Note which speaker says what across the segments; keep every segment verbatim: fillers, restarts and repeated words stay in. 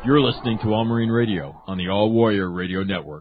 Speaker 1: You're listening to All Marine Radio on the All Warrior Radio Network.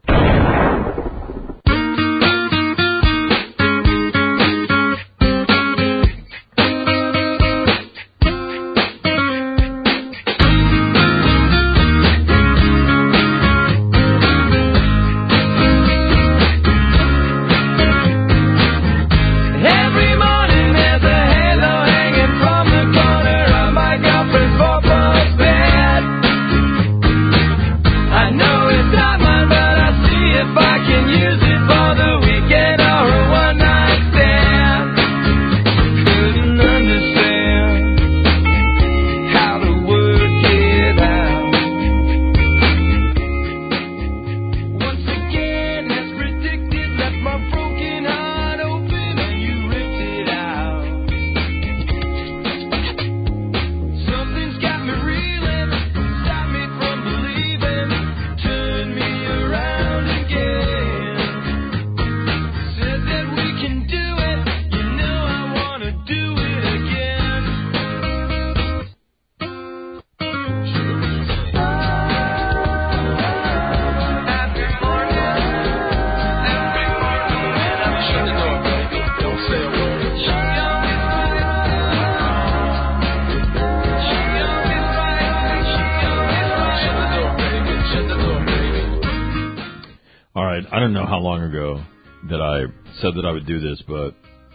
Speaker 1: I don't know how long ago that I said that I would do this, but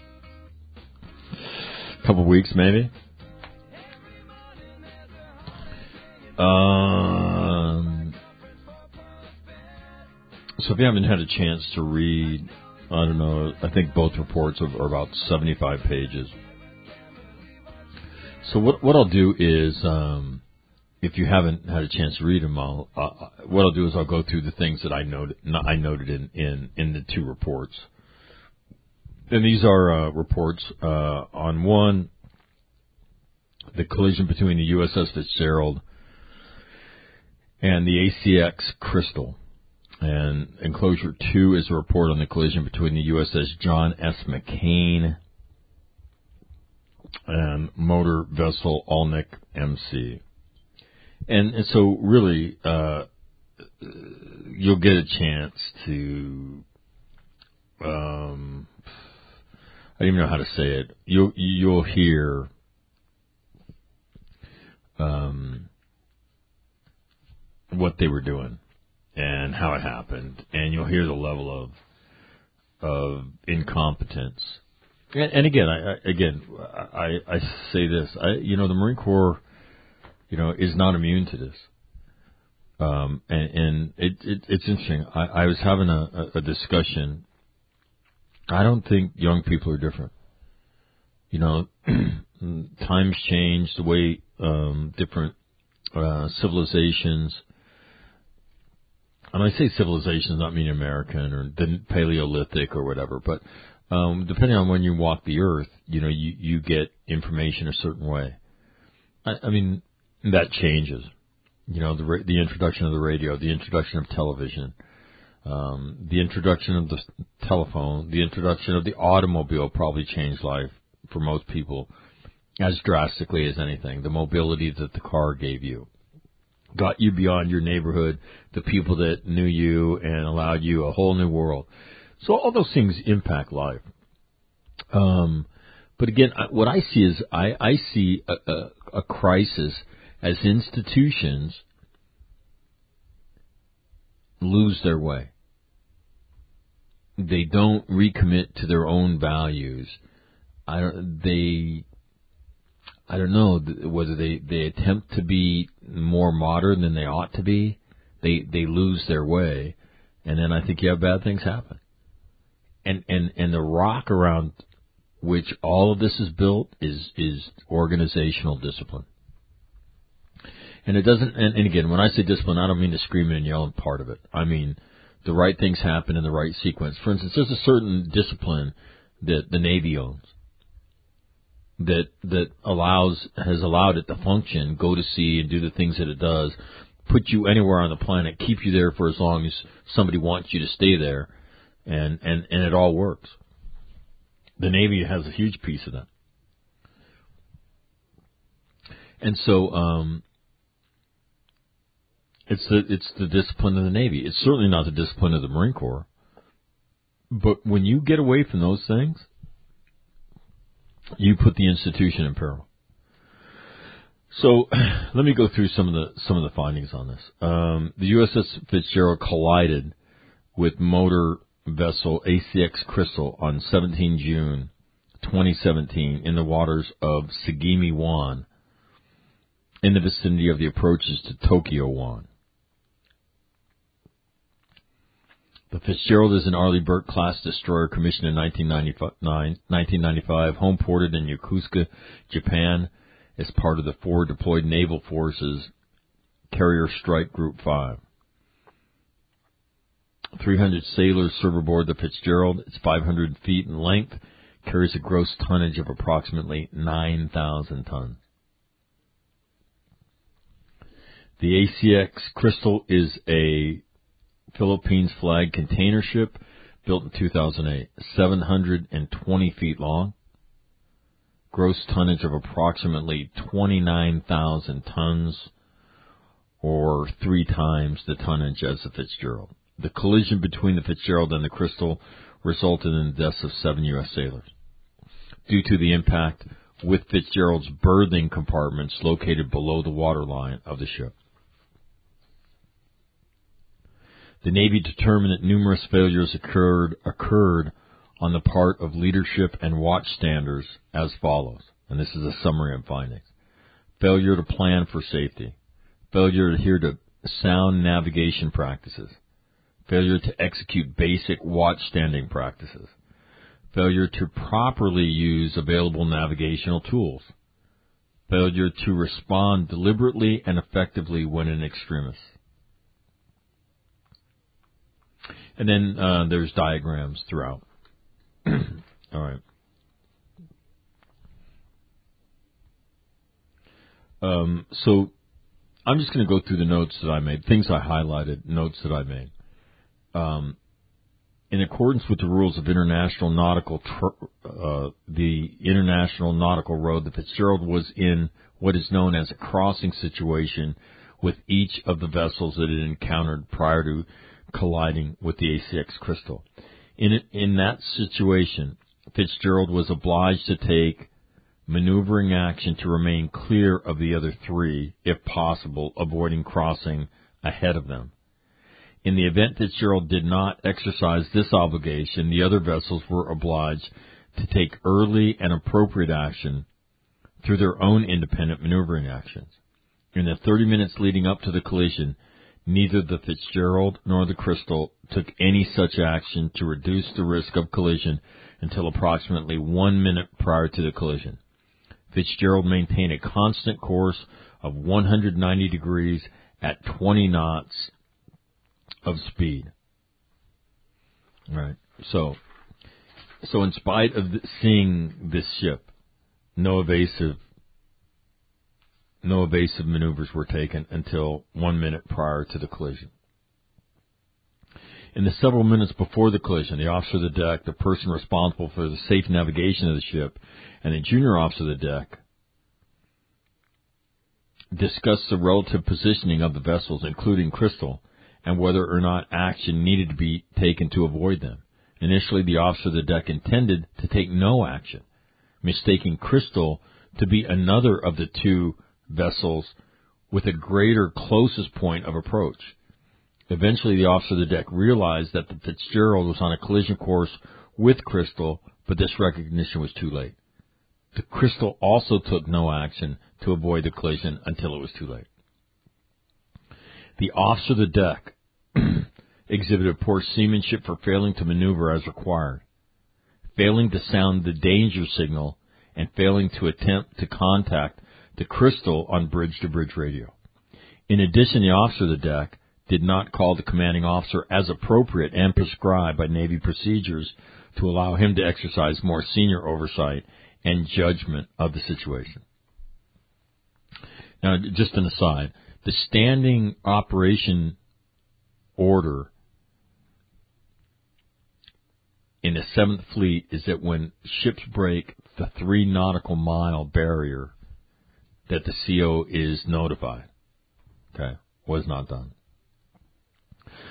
Speaker 1: a couple weeks maybe. Um, so if you haven't had a chance to read, I don't know, I think both reports are about seventy-five pages. So what what I'll do is, um, if you haven't had a chance to read them, I'll, uh, what I'll do is I'll go through the things that I noted, I noted in, in, in the two reports. And these are uh, reports uh, on one, the collision between the U S S Fitzgerald and the A C X Crystal. And enclosure two is a report on the collision between the U S S John S. McCain and motor vessel Alnick M C. And, and so really, uh, you'll get a chance to, um, I don't even know how to say it. You'll, you'll hear, um, what they were doing and how it happened. And you'll hear the level of, of incompetence. And, and again, I, I again, I, I say this, I, you know, the Marine Corps, you know, is not immune to this. Um, and, and it, it, it's interesting. I, I was having a, a discussion. I don't think young people are different. You know, times change, the way, um, different, uh, civilizations, and I say civilizations, not meaning American or the Paleolithic or whatever, but, um, depending on when you walk the earth, you know, you, you get information a certain way. I, I mean, that changes, you know, the the introduction of the radio, the introduction of television, um, the introduction of the telephone, the introduction of the automobile probably changed life for most people as drastically as anything. The mobility that the car gave you got you beyond your neighborhood, the people that knew you, and allowed you a whole new world. So all those things impact life. Um, but again, what I see is I, I see a, a, a crisis as institutions lose their way. They don't recommit to their own values. I don't, they, I don't know whether they, they attempt to be more modern than they ought to be. They, they lose their way. And then I think you have bad things happen. And, and, and the rock around which all of this is built is, is organizational discipline. And it doesn't, and, and again, when I say discipline, I don't mean the screaming and yelling part of it. I mean, the right things happen in the right sequence. For instance, there's a certain discipline that the Navy owns that, that allows, has allowed it to function, go to sea and do the things that it does, put you anywhere on the planet, keep you there for as long as somebody wants you to stay there, and, and, and it all works. The Navy has a huge piece of that. And so, um, It's the it's the discipline of the Navy. It's certainly not the discipline of the Marine Corps. But when you get away from those things, you put the institution in peril. So let me go through some of the some of the findings on this. Um, the U S S Fitzgerald collided with motor vessel A C X Crystal on the seventeenth of June, twenty seventeen, in the waters of Sagami湾, in the vicinity of the approaches to Tokyo湾. The Fitzgerald is an Arleigh Burke-class destroyer commissioned in nineteen ninety-five, home-ported in Yokosuka, Japan, as part of the Forward Deployed Naval Forces Carrier Strike Group five. three hundred sailors serve aboard the Fitzgerald. It's five hundred feet in length, carries a gross tonnage of approximately nine thousand tons. The A C X Crystal is a Philippines flag container ship built in two thousand eight, seven hundred twenty feet long, gross tonnage of approximately twenty-nine thousand tons, or three times the tonnage as the Fitzgerald. The collision between the Fitzgerald and the Crystal resulted in the deaths of seven U S sailors due to the impact with Fitzgerald's berthing compartments located below the waterline of the ship. The Navy determined that numerous failures occurred occurred on the part of leadership and watchstanders as follows, and this is a summary of findings. Failure to plan for safety. Failure to adhere to sound navigation practices. Failure to execute basic watchstanding practices. Failure to properly use available navigational tools. Failure to respond deliberately and effectively when in extremis. And then uh, there's diagrams throughout. All right. Um, so I'm just going to go through the notes that I made, things I highlighted, notes that I made. Um, in accordance with the rules of international nautical, tr- uh, the international nautical road, the Fitzgerald was in what is known as a crossing situation with each of the vessels that it encountered prior to colliding with the A C X Crystal. In it, in that situation, Fitzgerald was obliged to take maneuvering action to remain clear of the other three, if possible, avoiding crossing ahead of them. In the event Fitzgerald did not exercise this obligation, the other vessels were obliged to take early and appropriate action through their own independent maneuvering actions. In the thirty minutes leading up to the collision, neither the Fitzgerald nor the Crystal took any such action to reduce the risk of collision until approximately one minute prior to the collision. Fitzgerald maintained a constant course of one hundred ninety degrees at twenty knots of speed. All right. So, so in spite of seeing this ship, no evasive No evasive maneuvers were taken until one minute prior to the collision. In the several minutes before the collision, the officer of the deck, the person responsible for the safe navigation of the ship, and the junior officer of the deck discussed the relative positioning of the vessels, including Crystal, and whether or not action needed to be taken to avoid them. Initially, the officer of the deck intended to take no action, mistaking Crystal to be another of the two vessels with a greater closest point of approach. Eventually, the officer of the deck realized that the Fitzgerald was on a collision course with Crystal, but this recognition was too late. The Crystal also took no action to avoid the collision until it was too late. The officer of the deck exhibited poor seamanship for failing to maneuver as required, failing to sound the danger signal, and failing to attempt to contact the Crystal on bridge-to-bridge radio. In addition, the officer of the deck did not call the commanding officer as appropriate and prescribed by Navy procedures to allow him to exercise more senior oversight and judgment of the situation. Now, just an aside, the standing operation order in the Seventh Fleet is that when ships break the three nautical mile barrier, that the C O is notified. Okay, was not done.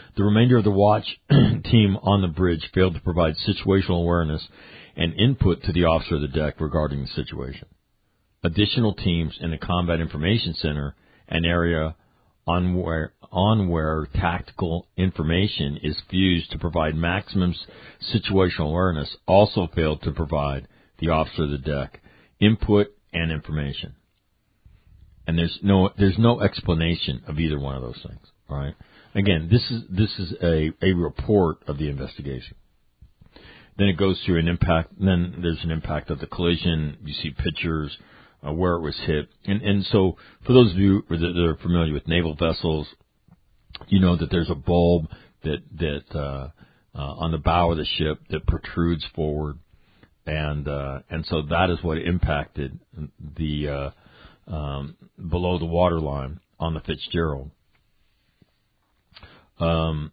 Speaker 1: The remainder of the watch team on the bridge failed to provide situational awareness and input to the officer of the deck regarding the situation. Additional teams in the Combat Information Center, an area on where, on where tactical information is fused to provide maximum situational awareness, also failed to provide the officer of the deck input and information. And there's no there's no explanation of either one of those things. All right. Again, this is this is a, a report of the investigation. Then it goes through an impact. Then there's an impact of the collision. You see pictures uh, where it was hit. And and so for those of you that are familiar with naval vessels, you know that there's a bulb that that uh, uh, on the bow of the ship that protrudes forward, and uh, and so that is what impacted the uh, um, below the waterline on the Fitzgerald. Um,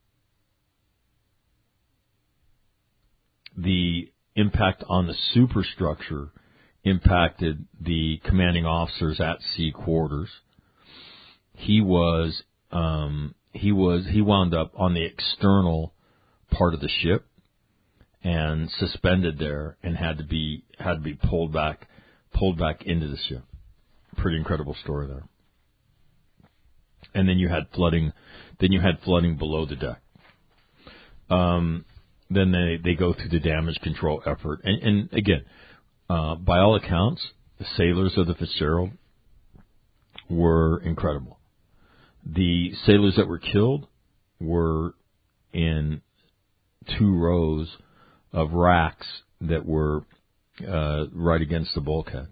Speaker 1: the impact on the superstructure impacted the commanding officers at sea quarters. He was, um, he was, he wound up on the external part of the ship and suspended there and had to be, had to be pulled back, pulled back into the ship. Pretty incredible story there. And then you had flooding, then you had flooding below the deck. Um, then they, they go through the damage control effort. And, and again, uh, by all accounts, the sailors of the Fitzgerald were incredible. The sailors that were killed were in two rows of racks that were uh, right against the bulkhead.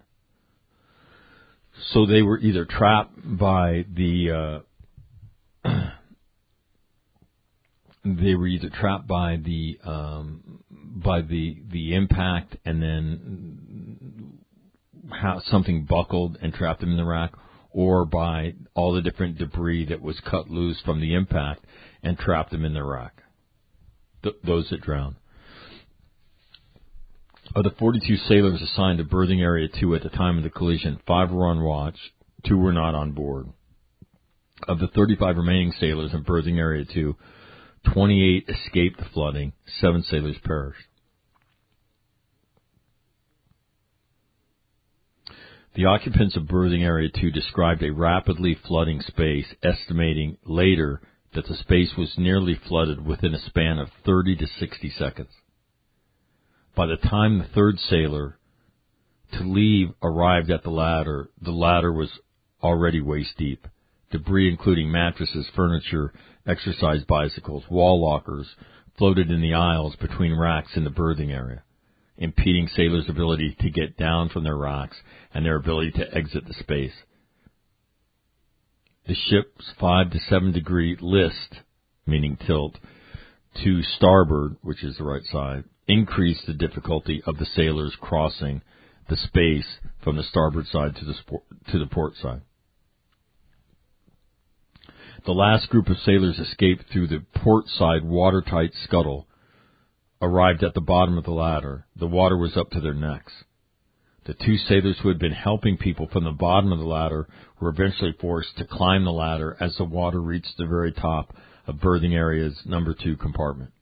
Speaker 1: So they were either trapped by the uh, they were either trapped by the um, by the the impact, and then how something buckled and trapped them in the rack, or by all the different debris that was cut loose from the impact and trapped them in the rack. Th- those that drowned. Of the forty-two sailors assigned to berthing area two at the time of the collision, five were on watch, two were not on board. Of the thirty-five remaining sailors in berthing area two, twenty-eight escaped the flooding, seven sailors perished. The occupants of berthing area two described a rapidly flooding space, estimating later that the space was nearly flooded within a span of thirty to sixty seconds. By the time the third sailor to leave arrived at the ladder, the ladder was already waist deep. Debris, including mattresses, furniture, exercise bicycles, wall lockers, floated in the aisles between racks in the berthing area, impeding sailors' ability to get down from their racks and their ability to exit the space. The ship's five to seven degree list, meaning tilt, to starboard, which is the right side, increased the difficulty of the sailors crossing the space from the starboard side to the sport, to the port side. The last group of sailors escaped through the port side watertight scuttle, arrived at the bottom of the ladder. The water was up to their necks. The two sailors who had been helping people from the bottom of the ladder were eventually forced to climb the ladder as the water reached the very top of berthing area's number two compartment.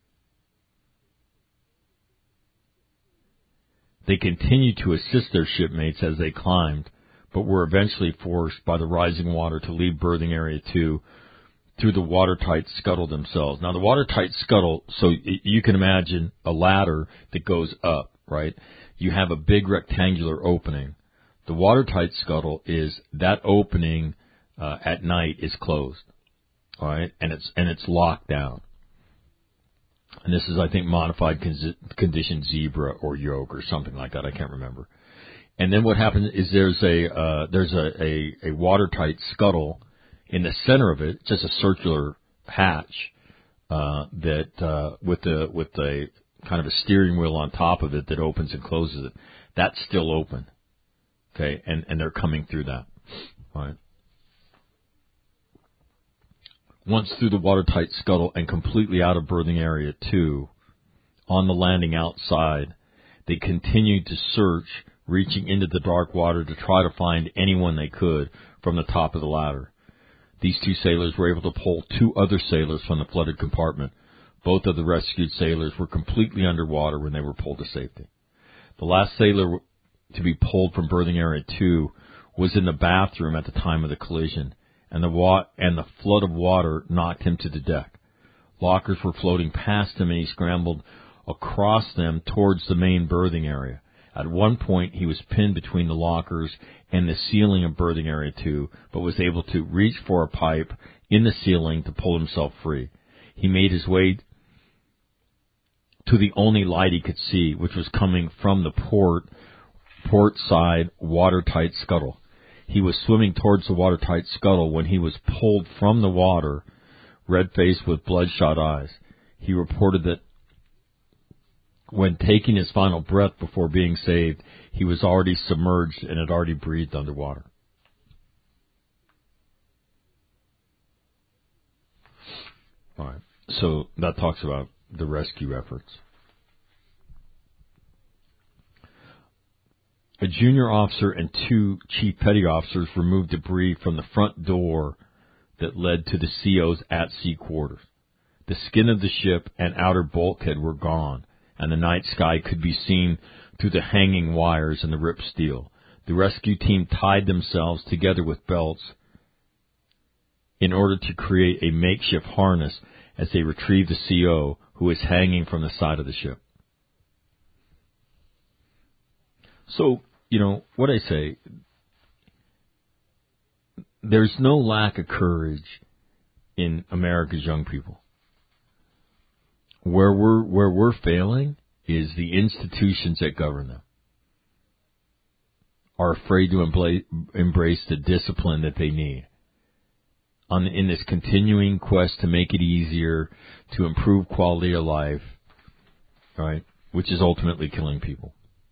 Speaker 1: They continued to assist their shipmates as they climbed, but were eventually forced by the rising water to leave berthing area two through the watertight scuttle themselves. Now, the watertight scuttle, so you can imagine a ladder that goes up, right? You have a big rectangular opening. The watertight scuttle is that opening uh, at night is closed, all right, and it's and it's locked down. And this is, I think, modified con- condition zebra or yoke or something like that. I can't remember. And then what happens is there's a uh, there's a, a, a watertight scuttle in the center of it, just a circular hatch uh, that uh, with the with the kind of a steering wheel on top of it that opens and closes it. That's still open, okay, and and they're coming through that. All right. Once through the watertight scuttle and completely out of berthing area two, on the landing outside, they continued to search, reaching into the dark water to try to find anyone they could from the top of the ladder. These two sailors were able to pull two other sailors from the flooded compartment. Both of the rescued sailors were completely underwater when they were pulled to safety. The last sailor to be pulled from berthing area two was in the bathroom at the time of the collision, and the wa- and the flood of water knocked him to the deck. Lockers were floating past him, and he scrambled across them towards the main berthing area. At one point, he was pinned between the lockers and the ceiling of berthing area two, but was able to reach for a pipe in the ceiling to pull himself free. He made his way to the only light he could see, which was coming from the port, port side watertight scuttle. He was swimming towards the watertight scuttle when he was pulled from the water, red-faced with bloodshot eyes. He reported that when taking his final breath before being saved, he was already submerged and had already breathed underwater. All right. So that talks about the rescue efforts. A junior officer and two chief petty officers removed debris from the front door that led to the C O's at-sea quarters. The skin of the ship and outer bulkhead were gone, and the night sky could be seen through the hanging wires and the ripped steel. The rescue team tied themselves together with belts in order to create a makeshift harness as they retrieved the C O, who was hanging from the side of the ship. So, you know, what I say, there's no lack of courage in America's young people. Where we're where we're failing is the institutions that govern them are afraid to embrace the discipline that they need on in this continuing quest to make it easier, to improve quality of life, right? Which is ultimately killing people.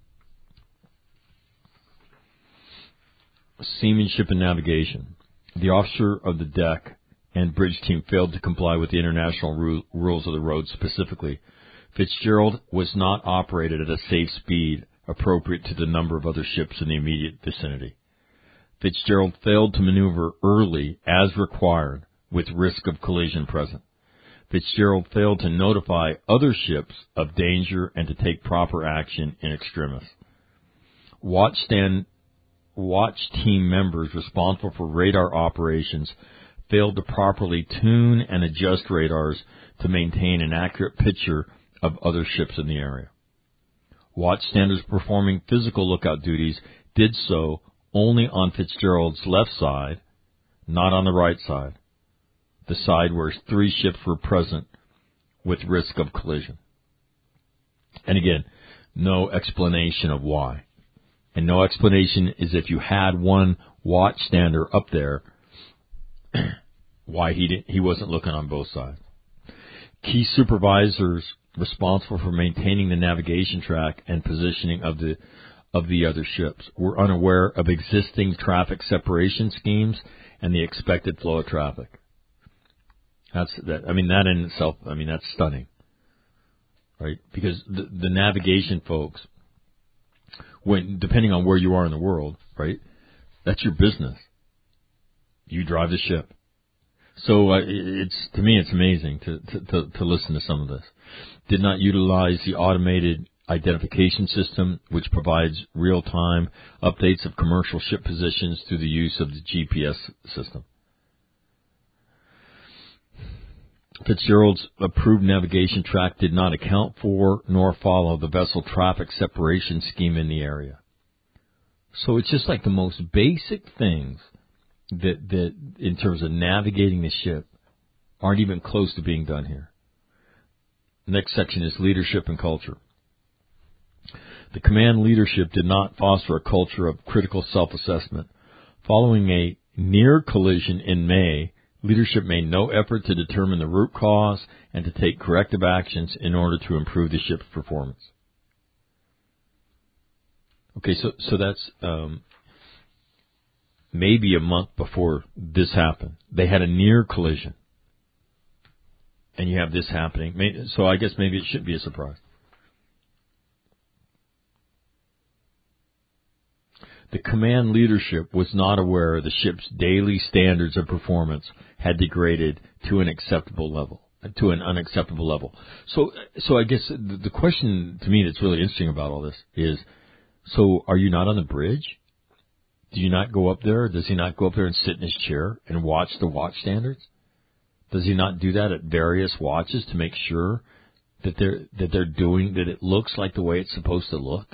Speaker 1: Seamanship and navigation. The officer of the deck and bridge team failed to comply with the international ru- rules of the road specifically. Fitzgerald was not operated at a safe speed appropriate to the number of other ships in the immediate vicinity. Fitzgerald failed to maneuver early as required with risk of collision present. Fitzgerald failed to notify other ships of danger and to take proper action in extremis. Watch stand Watch team members responsible for radar operations failed to properly tune and adjust radars to maintain an accurate picture of other ships in the area. Watchstanders performing physical lookout duties did so only on Fitzgerald's left side, not on the right side, the side where three ships were present with risk of collision. And again, no explanation of why. And no explanation is if you had one watchstander up there, why he didn't, he wasn't looking on both sides. Key supervisors responsible for maintaining the navigation track and positioning of the of the other ships were unaware of existing traffic separation schemes and the expected flow of traffic. That's that. I mean, that in itself. I mean, that's stunning, right? Because the, the navigation folks, when depending on where you are in the world, right, that's your business. You drive the ship. So uh, it's to me, it's amazing to, to to to listen to some of this. Did not utilize the automated identification system, which provides real-time updates of commercial ship positions through the use of the G P S system. Fitzgerald's approved navigation track did not account for nor follow the vessel traffic separation scheme in the area. So it's just like the most basic things that, that in terms of navigating the ship aren't even close to being done here. Next section is leadership and culture. The command leadership did not foster a culture of critical self-assessment. Following a near collision in May, leadership made no effort to determine the root cause and to take corrective actions in order to improve the ship's performance. Okay, so so that's um, maybe a month before this happened. They had a near collision, and you have this happening. So I guess maybe it should be a surprise. The command leadership was not aware the ship's daily standards of performance had degraded to an acceptable level, to an unacceptable level. So, so I guess the, the question to me that's really interesting about all this is, so are you not on the bridge? Do you not go up there? Does he not go up there and sit in his chair and watch the watch standards? Does he not do that at various watches to make sure that they're that they're doing that it looks like the way it's supposed to look?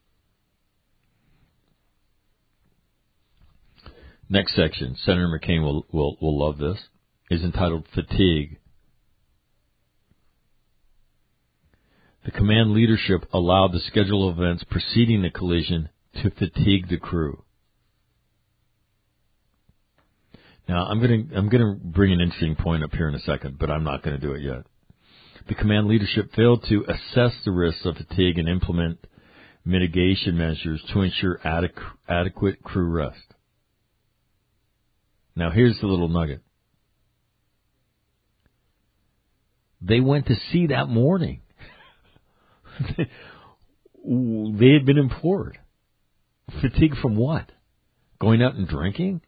Speaker 1: Next section, Senator McCain will will will love this, is entitled Fatigue. The command leadership allowed the schedule of events preceding the collision to fatigue the crew. Now, I'm going to I'm going to bring an interesting point up here in a second, but I'm not going to do it yet. The command leadership failed to assess the risks of fatigue and implement mitigation measures to ensure adequ- adequate crew rest. Now, here's the little nugget. They went to sea that morning. They had been implored. Fatigue from what? Going out and drinking?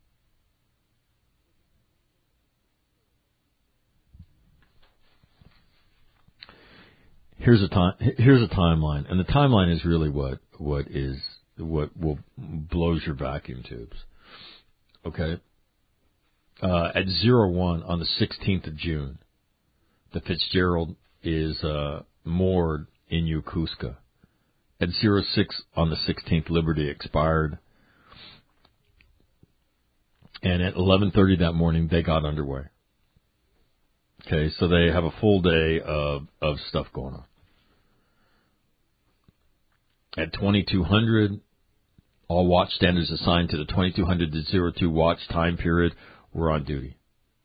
Speaker 1: Here's a time. Here's a timeline, and the timeline is really what what is what will blows your vacuum tubes. Okay. Uh, at zero one on the sixteenth of June, the Fitzgerald is uh, moored in Yokosuka. At zero six on the sixteenth, Liberty expired, and at eleven thirty that morning, they got underway. Okay, so they have a full day of, of stuff going on. At twenty-two hundred, all watch standards assigned to the twenty-two hundred to zero two watch time period were on duty.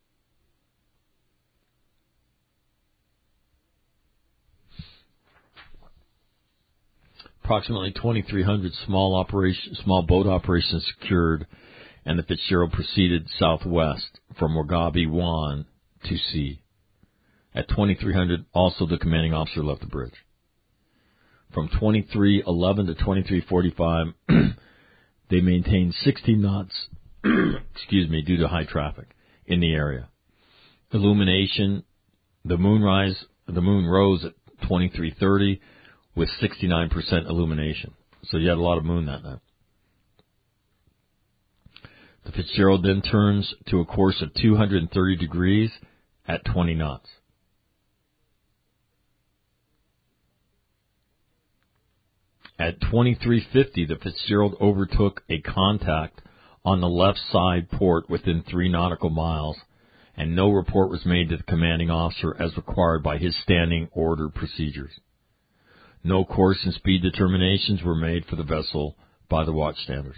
Speaker 1: Approximately twenty-three hundred small operation, small boat operations secured, and the Fitzgerald proceeded southwest from Wagabi Wan to sea. At twenty-three hundred, also the commanding officer left the bridge. From twenty-three eleven to twenty-three forty-five, they maintained sixty knots, excuse me, due to high traffic in the area. Illumination, the moonrise, the moon rose at twenty-three thirty with sixty-nine percent illumination. So you had a lot of moon that night. The Fitzgerald then turns to a course of two hundred thirty degrees at twenty knots. At twenty-three fifty, the Fitzgerald overtook a contact on the left side port within three nautical miles, and no report was made to the commanding officer as required by his standing order procedures. No course and speed determinations were made for the vessel by the watch standards.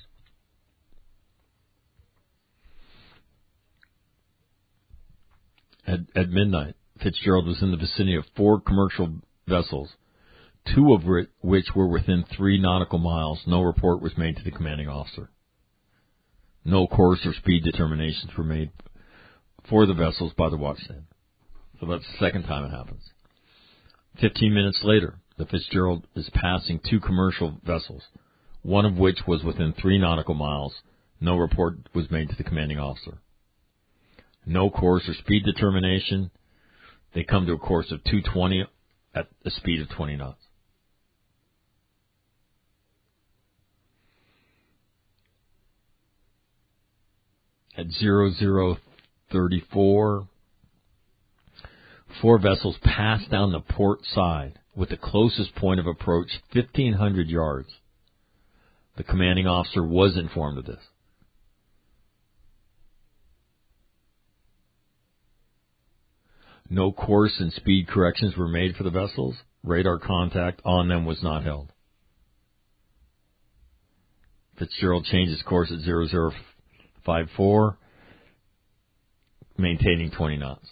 Speaker 1: At, at midnight, Fitzgerald was in the vicinity of four commercial vessels, two of which were within three nautical miles. No report was made to the commanding officer. No course or speed determinations were made for the vessels by the watchstand. So that's the second time it happens. Fifteen minutes later, the Fitzgerald is passing two commercial vessels, one of which was within three nautical miles. No report was made to the commanding officer. No course or speed determination. They come to a course of two twenty at a speed of twenty knots. At zero zero thirty-four, four vessels passed down the port side with the closest point of approach fifteen hundred yards. The commanding officer was informed of this. No course and speed corrections were made for the vessels. Radar contact on them was not held. Fitzgerald changed his course at zero zero fifty-four, maintaining twenty knots.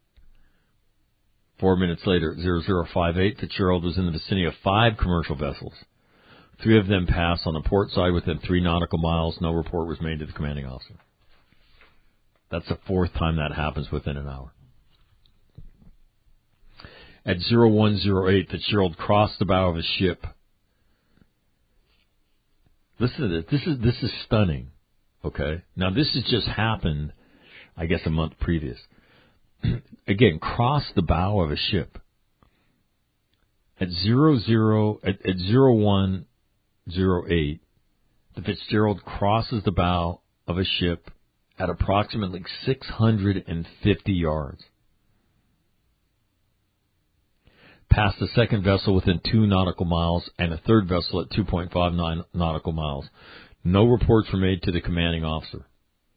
Speaker 1: Four minutes later, at zero zero fifty-eight, Fitzgerald was in the vicinity of five commercial vessels. Three of them passed on the port side within three nautical miles. No report was made to the commanding officer. That's the fourth time that happens within an hour. At zero one zero eight, Fitzgerald crossed the bow of his ship Listen to this. This is this is stunning. Okay, now this has just happened, I guess, a month previous. Again, cross the bow of a ship at zero zero at, at zero one zero eight. The Fitzgerald crosses the bow of a ship at approximately six hundred fifty yards. Past the second vessel within two nautical miles and a third vessel at two point five nine nautical miles. No reports were made to the commanding officer.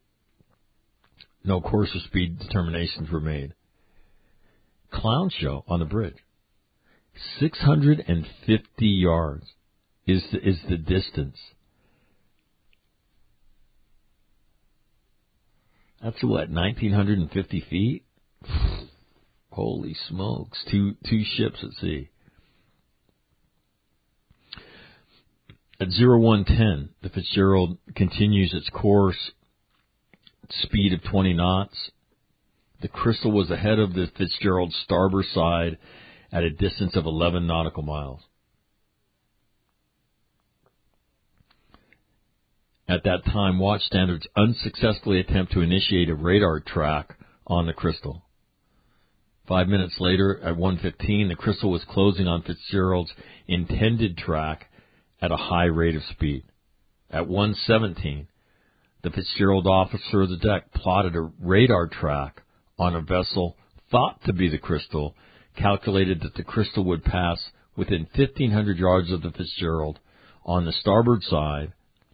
Speaker 1: No course or speed determinations were made. Clown show on the bridge. six hundred fifty yards is the, is the distance. That's what, nineteen fifty feet? Holy smokes. Two, two ships at sea. At zero one ten, the Fitzgerald continues its course, speed of twenty knots. The Crystal was ahead of the Fitzgerald's starboard side at a distance of eleven nautical miles. At that time, watch standards unsuccessfully attempt to initiate a radar track on the Crystal. Five minutes later, at one fifteen, the Crystal was closing on Fitzgerald's intended track at a high rate of speed. At one seventeen, the Fitzgerald officer of the deck plotted a radar track on a vessel thought to be the Crystal, calculated that the Crystal would pass within fifteen hundred yards of the Fitzgerald on the starboard side.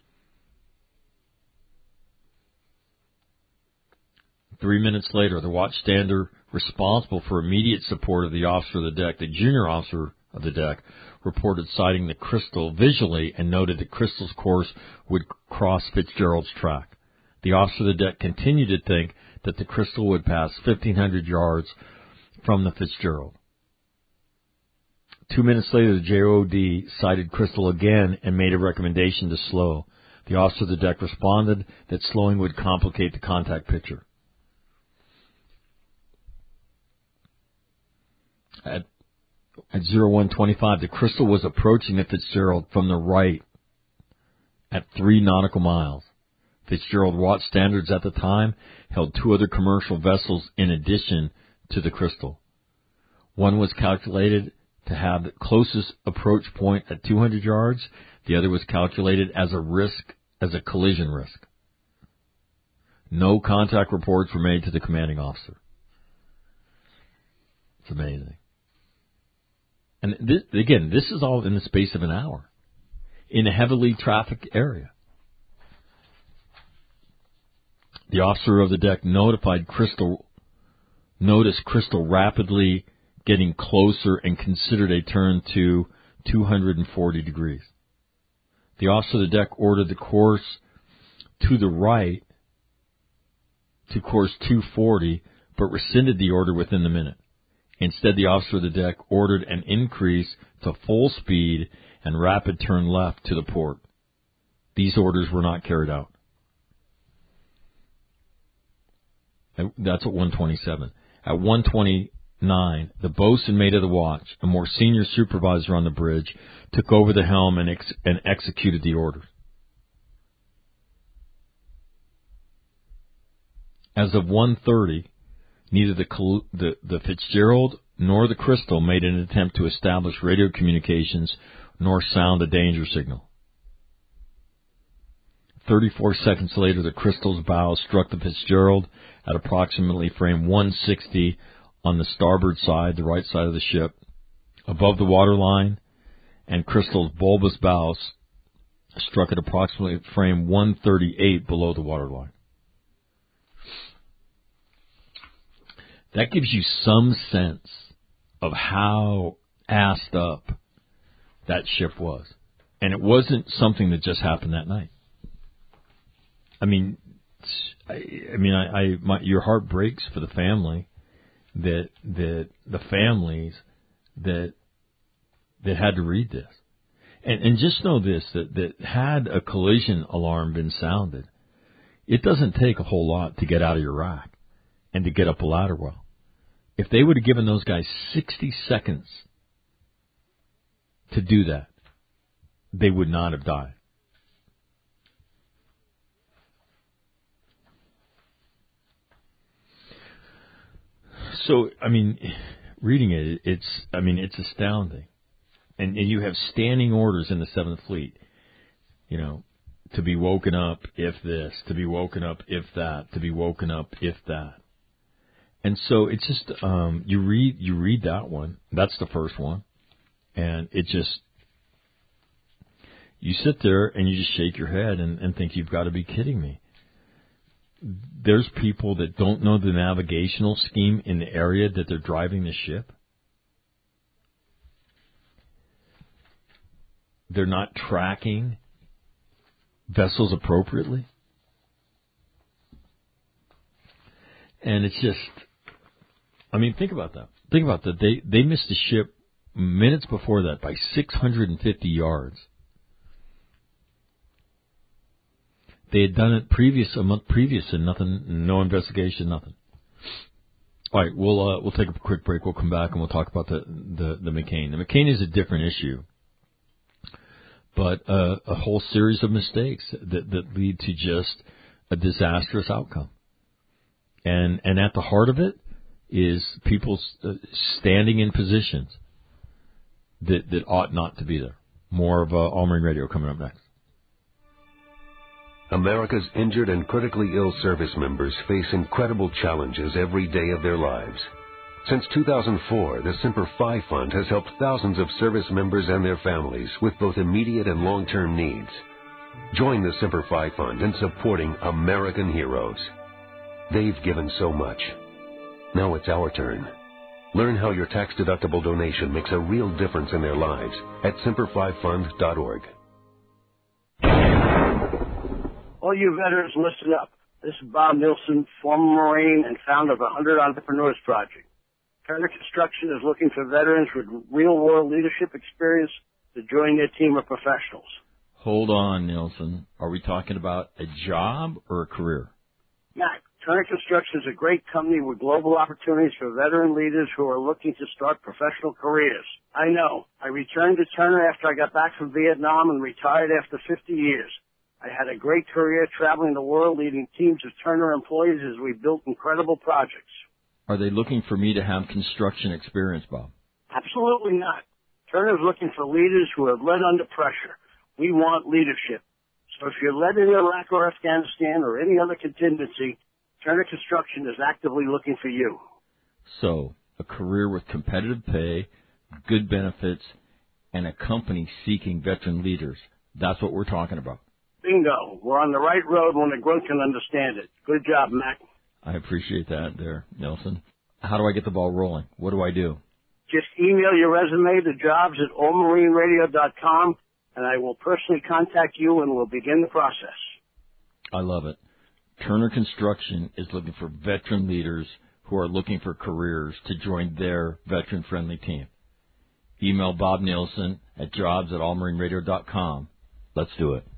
Speaker 1: Three minutes later, the watchstander responsible for immediate support of the officer of the deck, the junior officer of the deck, reported sighting the Crystal visually and noted that Crystal's course would cross Fitzgerald's track. The officer of the deck continued to think that the Crystal would pass fifteen hundred yards from the Fitzgerald. Two minutes later, the J O D sighted Crystal again and made a recommendation to slow. The officer of the deck responded that slowing would complicate the contact picture. At, at zero one twenty-five, the Crystal was approaching the Fitzgerald from the right at three nautical miles. Fitzgerald watch standards at the time held two other commercial vessels in addition to the Crystal. One was calculated to have the closest approach point at two hundred yards. The other was calculated as a risk, as a collision risk. No contact reports were made to the commanding officer. It's amazing. And this, again, this is all in the space of an hour in a heavily trafficked area. The officer of the deck notified Crystal, noticed Crystal rapidly getting closer and considered a turn to two hundred forty degrees. The officer of the deck ordered the course to the right to course two forty, but rescinded the order within the minute. Instead, the officer of the deck ordered an increase to full speed and rapid turn left to the port. These orders were not carried out. That's at one twenty-seven. At one twenty-nine, the boatswain mate of the watch, a more senior supervisor on the bridge, took over the helm and, ex- and executed the orders. As of one thirty, neither the, the, the Fitzgerald nor the Crystal made an attempt to establish radio communications nor sound a danger signal. thirty-four seconds later, the Crystal's bow struck the Fitzgerald at approximately frame one sixty on the starboard side, the right side of the ship, above the waterline, and Crystal's bulbous bow struck at approximately frame one thirty-eight below the waterline. That gives you some sense of how assed up that ship was. And it wasn't something that just happened that night. I mean, I, I mean, I, I my, your heart breaks for the family that that the families that that had to read this, and and just know this that that had a collision alarm been sounded, it doesn't take a whole lot to get out of your rack and to get up a ladder well. If they would have given those guys sixty seconds to do that, they would not have died. So, I mean, reading it, it's, I mean, it's astounding. And, and you have standing orders in the Seventh Fleet, you know, to be woken up if this, to be woken up if that, to be woken up if that. And so it's just, um, you read, you read that one. That's the first one. And it just, you sit there and you just shake your head and, and think, you've got to be kidding me. There's people that don't know the navigational scheme in the area that they're driving the ship. They're not tracking vessels appropriately. And it's just, I mean, think about that. Think about that. They, they missed the ship minutes before that by six hundred fifty yards. They had done it previous, a month previous, and nothing, no investigation, nothing. All right, we'll uh, we'll take a quick break. We'll come back and we'll talk about the the, the McCain. The McCain is a different issue, but uh, a whole series of mistakes that that lead to just a disastrous outcome. And and at the heart of it is people uh, standing in positions that that ought not to be there. More of uh, All Marine Radio coming up next.
Speaker 2: America's injured and critically ill service members face incredible challenges every day of their lives. Since two thousand four, the Semper Fi Fund has helped thousands of service members and their families with both immediate and long-term needs. Join the Semper Fi Fund in supporting American heroes. They've given so much. Now it's our turn. Learn how your tax-deductible donation makes a real difference in their lives at semper fi fund dot org.
Speaker 3: All you veterans, listen up. This is Bob Nilsson, former Marine and founder of the one hundred Entrepreneurs Project. Turner Construction is looking for veterans with real-world leadership experience to join their team of professionals.
Speaker 1: Hold on, Nilsson. Are we talking about a job or a career?
Speaker 3: Mac, Turner Construction is a great company with global opportunities for veteran leaders who are looking to start professional careers. I know. I returned to Turner after I got back from Vietnam and retired after fifty years. I had a great career traveling the world leading teams of Turner employees as we built incredible projects.
Speaker 1: Are they looking for me to have construction experience, Bob?
Speaker 3: Absolutely not. Turner is looking for leaders who have led under pressure. We want leadership. So if you're led in Iraq or Afghanistan or any other contingency, Turner Construction is actively looking for you.
Speaker 1: So, a career with competitive pay, good benefits, and a company seeking veteran leaders. That's what we're talking about.
Speaker 3: Bingo. We're on the right road when the grunt can understand it. Good job, Mac.
Speaker 1: I appreciate that there, Nelson. How do I get the ball rolling? What do I do?
Speaker 3: Just email your resume to jobs at all marine radio dot com, and I will personally contact you and we'll begin the process.
Speaker 1: I love it. Turner Construction is looking for veteran leaders who are looking for careers to join their veteran-friendly team. Email Bob Nielsen at jobs at all marine radio dot com. Let's do it.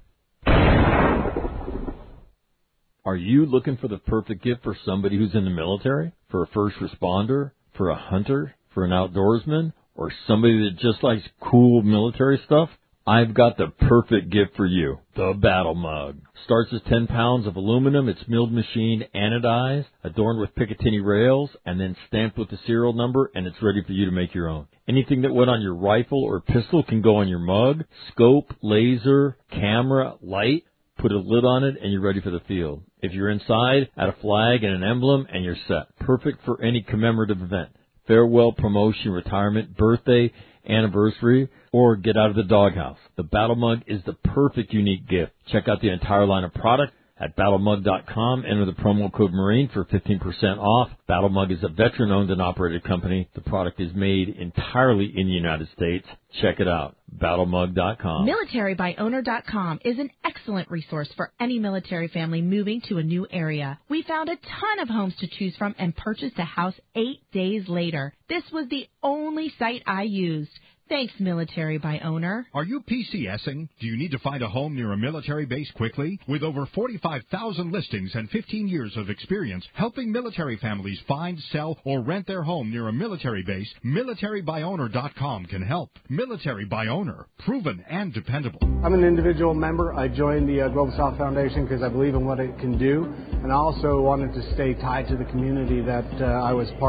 Speaker 1: Are you looking for the perfect gift for somebody who's in the military, for a first responder, for a hunter, for an outdoorsman, or somebody that just likes cool military stuff? I've got the perfect gift for you, the Battle Mug. Starts as ten pounds of aluminum. It's milled machined, anodized, adorned with Picatinny rails, and then stamped with the serial number, and it's ready for you to make your own. Anything that went on your rifle or pistol can go on your mug. Scope, laser, camera, light. Put a lid on it, and you're ready for the field. If you're inside, add a flag and an emblem, and you're set. Perfect for any commemorative event. Farewell, promotion, retirement, birthday, anniversary, or get out of the doghouse. The Battle Mug is the perfect unique gift. Check out the entire line of product at battle mug dot com. Enter the promo code MARINE for fifteen percent off. Battle Mug is a veteran-owned and operated company. The product is made entirely in the United States. Check it out, battle mug dot com.
Speaker 4: military by owner dot com is an excellent resource for any military family moving to a new area. We found a ton of homes to choose from and purchased a house eight days later. This was the only site I used. Thanks, Military by Owner.
Speaker 5: Are you PCSing? Do you need to find a home near a military base quickly? With over forty-five thousand listings and fifteen years of experience helping military families find, sell, or rent their home near a military base, military by owner dot com can help. Military by Owner, proven and dependable.
Speaker 6: I'm an individual member. I joined the uh, Global South Foundation because I believe in what it can do, and I also wanted to stay tied to the community that uh, I was part of.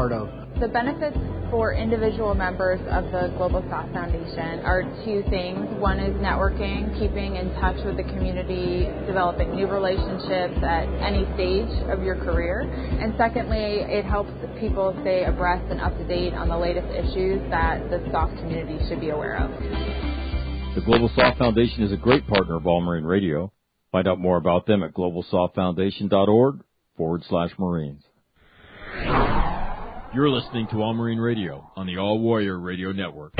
Speaker 7: The benefits for individual members of the Global South Foundation are two things. One is networking, keeping in touch with the community, developing new relationships at any stage of your career. And secondly, it helps people stay abreast and up to date on the latest issues that the S O F community should be aware of.
Speaker 8: The Global South Foundation is a great partner of All Marine Radio. Find out more about them at globalsoftfoundation.org forward slash Marines.
Speaker 1: You're listening to All Marine Radio on the All Warrior Radio Network.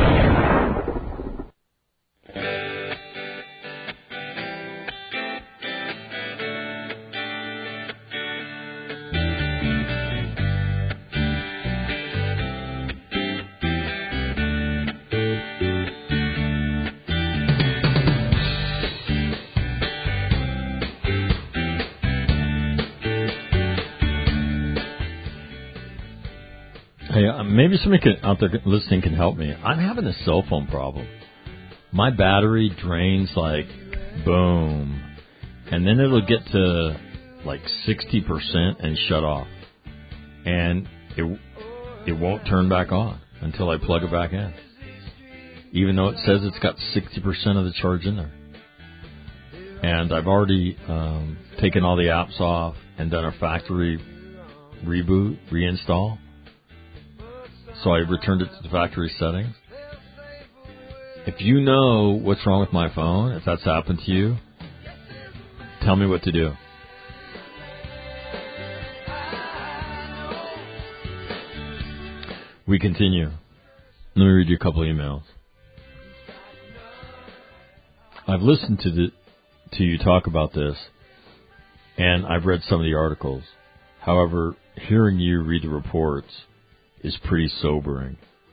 Speaker 1: Hey, uh, maybe somebody can, out there listening can help me. I'm having a cell phone problem. My battery drains like boom, and then it'll get to like sixty percent and shut off, and it it won't turn back on until I plug it back in, even though it says it's got sixty percent of the charge in there. And I've already um, taken all the apps off and done a factory reboot, reinstall. So I returned it to the factory settings. If you know what's wrong with my phone, if that's happened to you, tell me what to do. We continue. Let me read you a couple emails. I've listened to the, to you talk about this, and I've read some of the articles. However, hearing you read the reports is pretty sobering.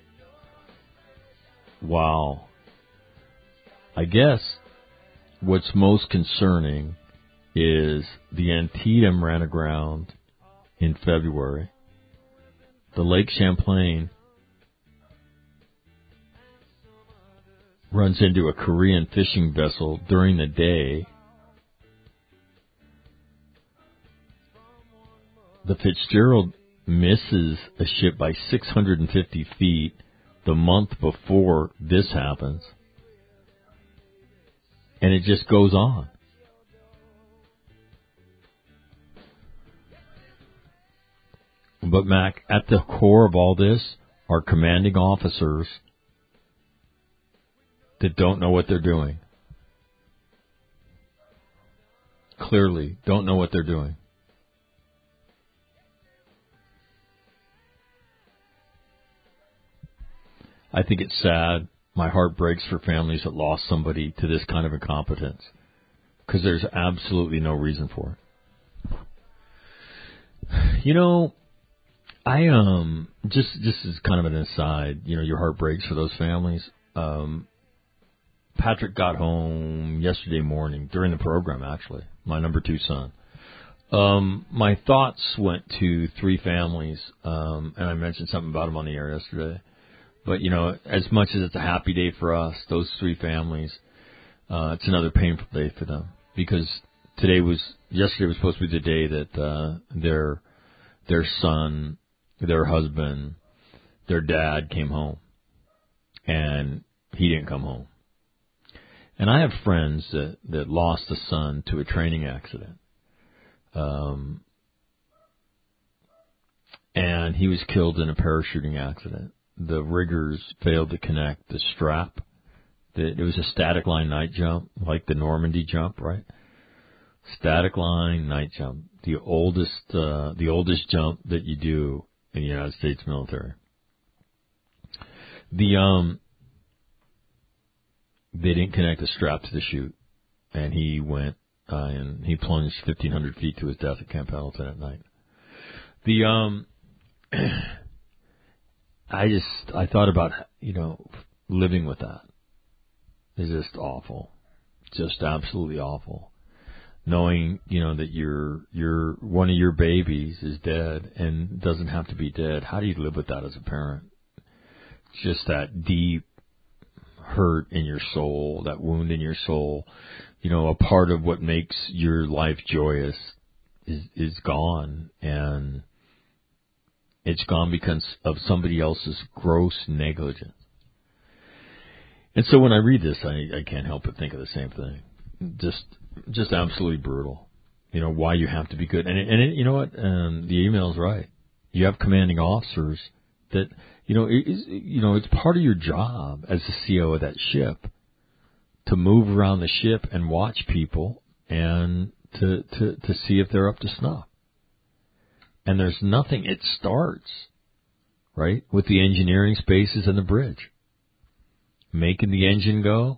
Speaker 1: Wow. I guess what's most concerning is the Antietam ran aground in February. The Lake Champlain runs into a Korean fishing vessel during the day. The Fitzgerald misses a ship by six hundred fifty feet the month before this happens. And it just goes on. But, Mac, at the core of all this are commanding officers that don't know what they're doing. Clearly, don't know what they're doing. I think it's sad. My heart breaks for families that lost somebody to this kind of incompetence, because there's absolutely no reason for it. You know, I um just just as kind of an aside, you know, your heart breaks for those families. Um, Patrick got home yesterday morning during the program. Actually, my number two son. Um, my thoughts went to three families, um, and I mentioned something about them on the air yesterday. But, you know, as much as it's a happy day for us, those three families, uh, it's another painful day for them. Because today was, yesterday was supposed to be the day that, uh, their, their son, their husband, their dad came home. And he didn't come home. And I have friends that, that lost a son to a training accident. Um, and he was killed in a parachuting accident. The riggers failed to connect the strap. It was a static line night jump, like the Normandy jump, right? Static line night jump, the oldest, uh, the oldest jump that you do in the United States military. The um, they didn't connect the strap to the chute, and he went uh, and he plunged fifteen hundred feet to his death at Camp Pendleton at night. The um. I just, I thought about, you know, living with that. It's just awful. Just absolutely awful. Knowing, you know, that your, your, one of your babies is dead and doesn't have to be dead. How do you live with that as a parent? Just that deep hurt in your soul, that wound in your soul. You know, a part of what makes your life joyous is, is gone. And It it's gone because of somebody else's gross negligence. And so when I read this, I, I can't help but think of the same thing. Just, just absolutely brutal. You know, why you have to be good. And, it, and it, you know what? Um, the email's right. You have commanding officers that, you know, it is, you know, it's part of your job as the C O of that ship to move around the ship and watch people and to, to, to see if they're up to snuff. And there's nothing, it starts, right, with the engineering spaces and the bridge. Making the engine go,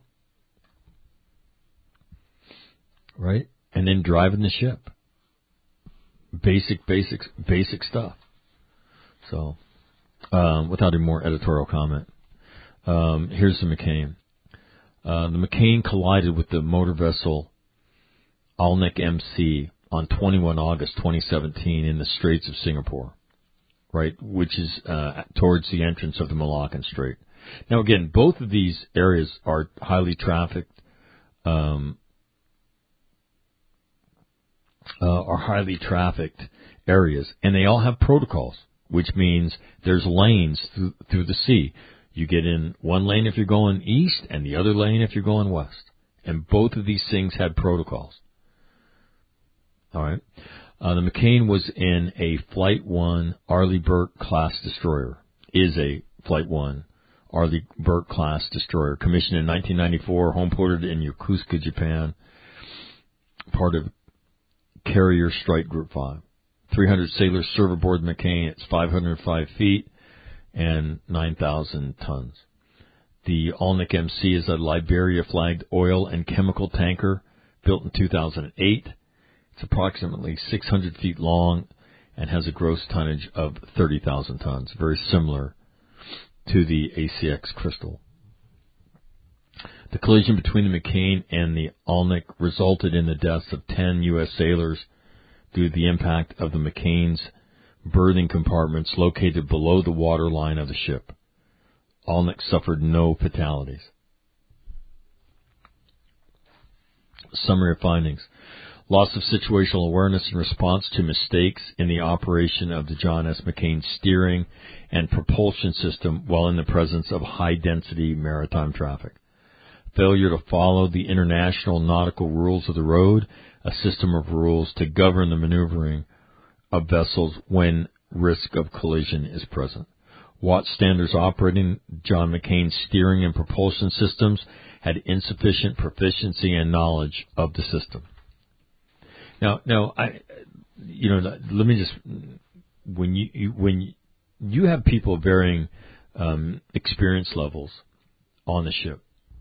Speaker 1: right, and then driving the ship. Basic, basic, basic stuff. So, um, without any more editorial comment, um, here's the McCain. Uh, the McCain collided with the motor vessel Alnic M C on twenty-first of August twenty seventeen in the Straits of Singapore, right, which is uh, towards the entrance of the Malaccan Strait. Now, again, both of these areas are highly trafficked, um, uh, are highly trafficked areas, and they all have protocols, which means there's lanes through, through the sea. You get in one lane if you're going east, and the other lane if you're going west. And both of these things had protocols. All right. Uh, the McCain was in a Flight one Arleigh Burke class destroyer. Is a Flight one Arleigh Burke class destroyer, commissioned in nineteen ninety-four, homeported in Yokosuka, Japan, part of Carrier Strike Group five. three hundred sailors serve aboard McCain. It's five hundred five feet and nine thousand tons. The Alnic M C is a Liberia-flagged oil and chemical tanker built in two thousand eight. It's approximately six hundred feet long and has a gross tonnage of thirty thousand tons, very similar to the A C X Crystal. The collision between the McCain and the Alnic resulted in the deaths of ten U S sailors due to the impact of the McCain's berthing compartments located below the waterline of the ship. Alnic suffered no fatalities. Summary of findings. Loss of situational awareness in response to mistakes in the operation of the John S. McCain steering and propulsion system while in the presence of high-density maritime traffic. Failure to follow the international nautical rules of the road, a system of rules to govern the maneuvering of vessels when risk of collision is present. Watchstanders operating John McCain's steering and propulsion systems had insufficient proficiency and knowledge of the system. Now, now, I, you know, let me just, when you, you when you have people of varying um, experience levels on the ship,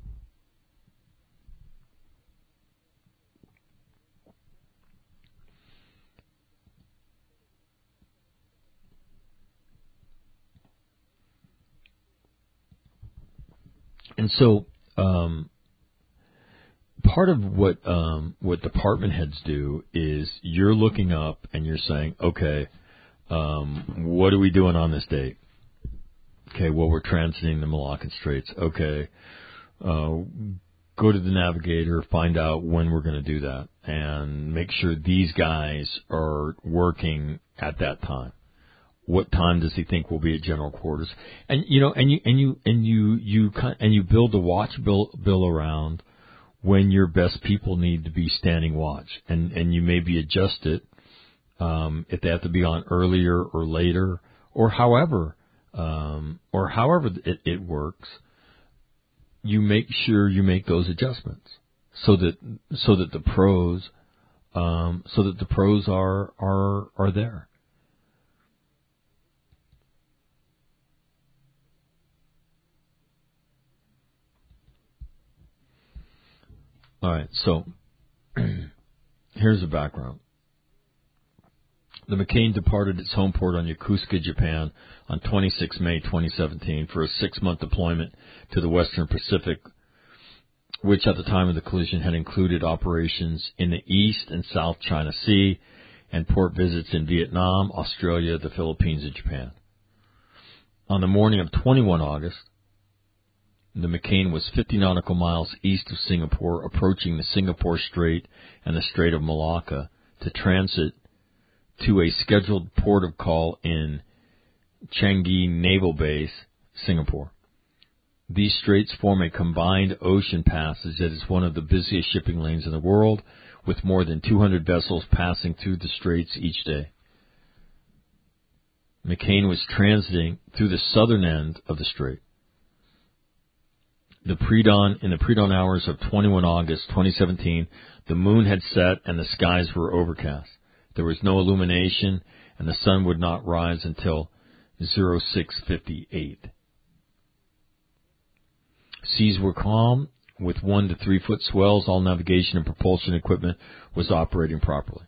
Speaker 1: and so, um, part of what um, what department heads do is you're looking up and you're saying, okay, um, what are we doing on this date? Okay, well, we're transiting the Malaccan Straits. Okay, uh, go to the navigator, find out when we're going to do that, and make sure these guys are working at that time. What time does he think will be at general quarters? And you know, and you and you and you you and you build a watch bill bill around when your best people need to be standing watch, and, and you maybe adjust it um, if they have to be on earlier or later, or however, um, or however it, it works. You make sure you make those adjustments so that so that the pros, um, so that the pros are are are there. All right, so here's the background. The McCain departed its home port on Yokosuka, Japan on the twenty-sixth of May twenty seventeen for a six-month deployment to the Western Pacific, which at the time of the collision had included operations in the East and South China Sea and port visits in Vietnam, Australia, the Philippines, and Japan. On the morning of the twenty-first of August, the McCain was fifty nautical miles east of Singapore, approaching the Singapore Strait and the Strait of Malacca to transit to a scheduled port of call in Changi Naval Base, Singapore. These straits form a combined ocean passage that is one of the busiest shipping lanes in the world, with more than two hundred vessels passing through the straits each day. McCain was transiting through the southern end of the strait. The pre-dawn, in the pre-dawn hours of the twenty-first of August, twenty seventeen, the moon had set and the skies were overcast. There was no illumination, and the sun would not rise until oh six fifty-eight. Seas were calm, with one to three foot swells. All navigation and propulsion equipment was operating properly.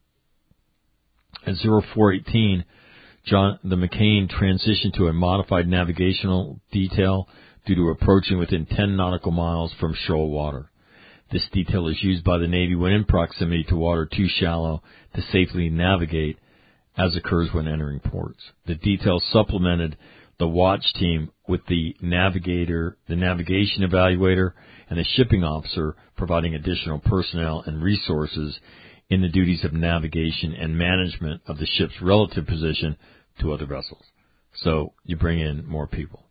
Speaker 1: At oh four eighteen, John, the McCain transitioned to a modified navigational detail due to approaching within ten nautical miles from shoal water. This detail is used by the Navy when in proximity to water too shallow to safely navigate, as occurs when entering ports. The detail supplemented the watch team with the navigator, the navigation evaluator, and the shipping officer, providing additional personnel and resources in the duties of navigation and management of the ship's relative position to other vessels. So you bring in more people.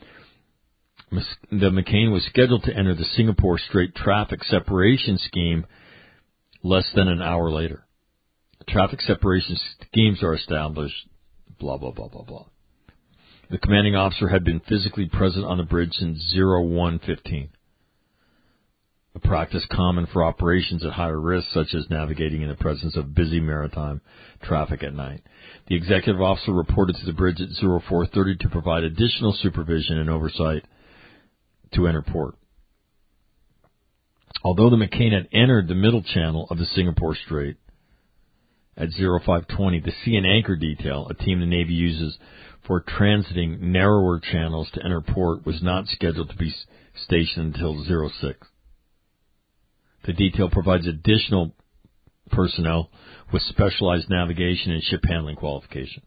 Speaker 1: The McCain was scheduled to enter the Singapore Strait traffic separation scheme less than an hour later. Traffic separation schemes are established, blah, blah, blah, blah, blah. The commanding officer had been physically present on the bridge since oh one fifteen. A practice common for operations at higher risk, such as navigating in the presence of busy maritime traffic at night. The executive officer reported to the bridge at oh four thirty to provide additional supervision and oversight to enter port. Although the McCain had entered the middle channel of the Singapore Strait at oh five twenty, the sea and anchor detail, a team the Navy uses for transiting narrower channels to enter port, was not scheduled to be stationed until oh six. The detail provides additional personnel with specialized navigation and ship handling qualification.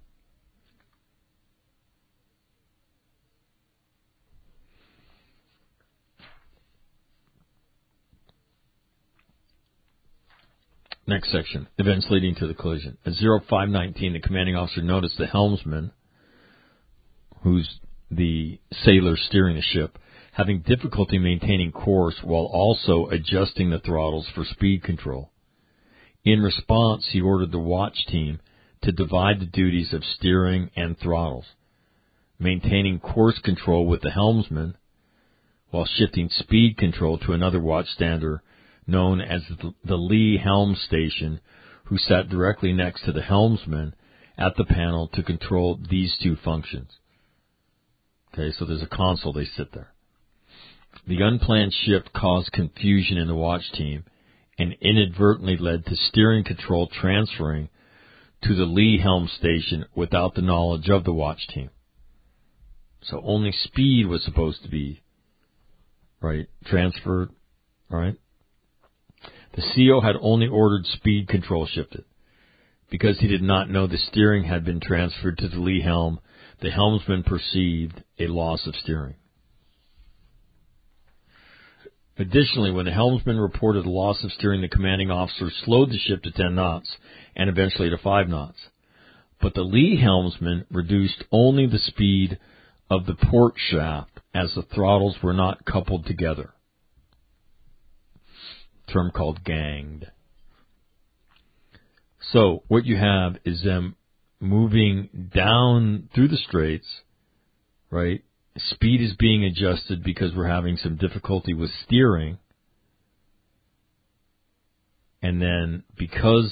Speaker 1: Next section, events leading to the collision. At oh five nineteen, the commanding officer noticed the helmsman, who's the sailor steering the ship, having difficulty maintaining course while also adjusting the throttles for speed control. In response, he ordered the watch team to divide the duties of steering and throttles, maintaining course control with the helmsman while shifting speed control to another watchstander known as the lee helm station, who sat directly next to the helmsman at the panel to control these two functions. Okay, so there's a console, they sit there. The unplanned shift caused confusion in the watch team and inadvertently led to steering control transferring to the lee helm station without the knowledge of the watch team. So only speed was supposed to be, right, transferred, right? The C O had only ordered speed control shifted. Because he did not know the steering had been transferred to the lee helm, the helmsman perceived a loss of steering. Additionally, when the helmsman reported a loss of steering, the commanding officer slowed the ship to ten knots and eventually to five knots. But the lee helmsman reduced only the speed of the port shaft as the throttles were not coupled together. Term called ganged. So what you have is them moving down through the straits, right? Speed is being adjusted because we're having some difficulty with steering. And then because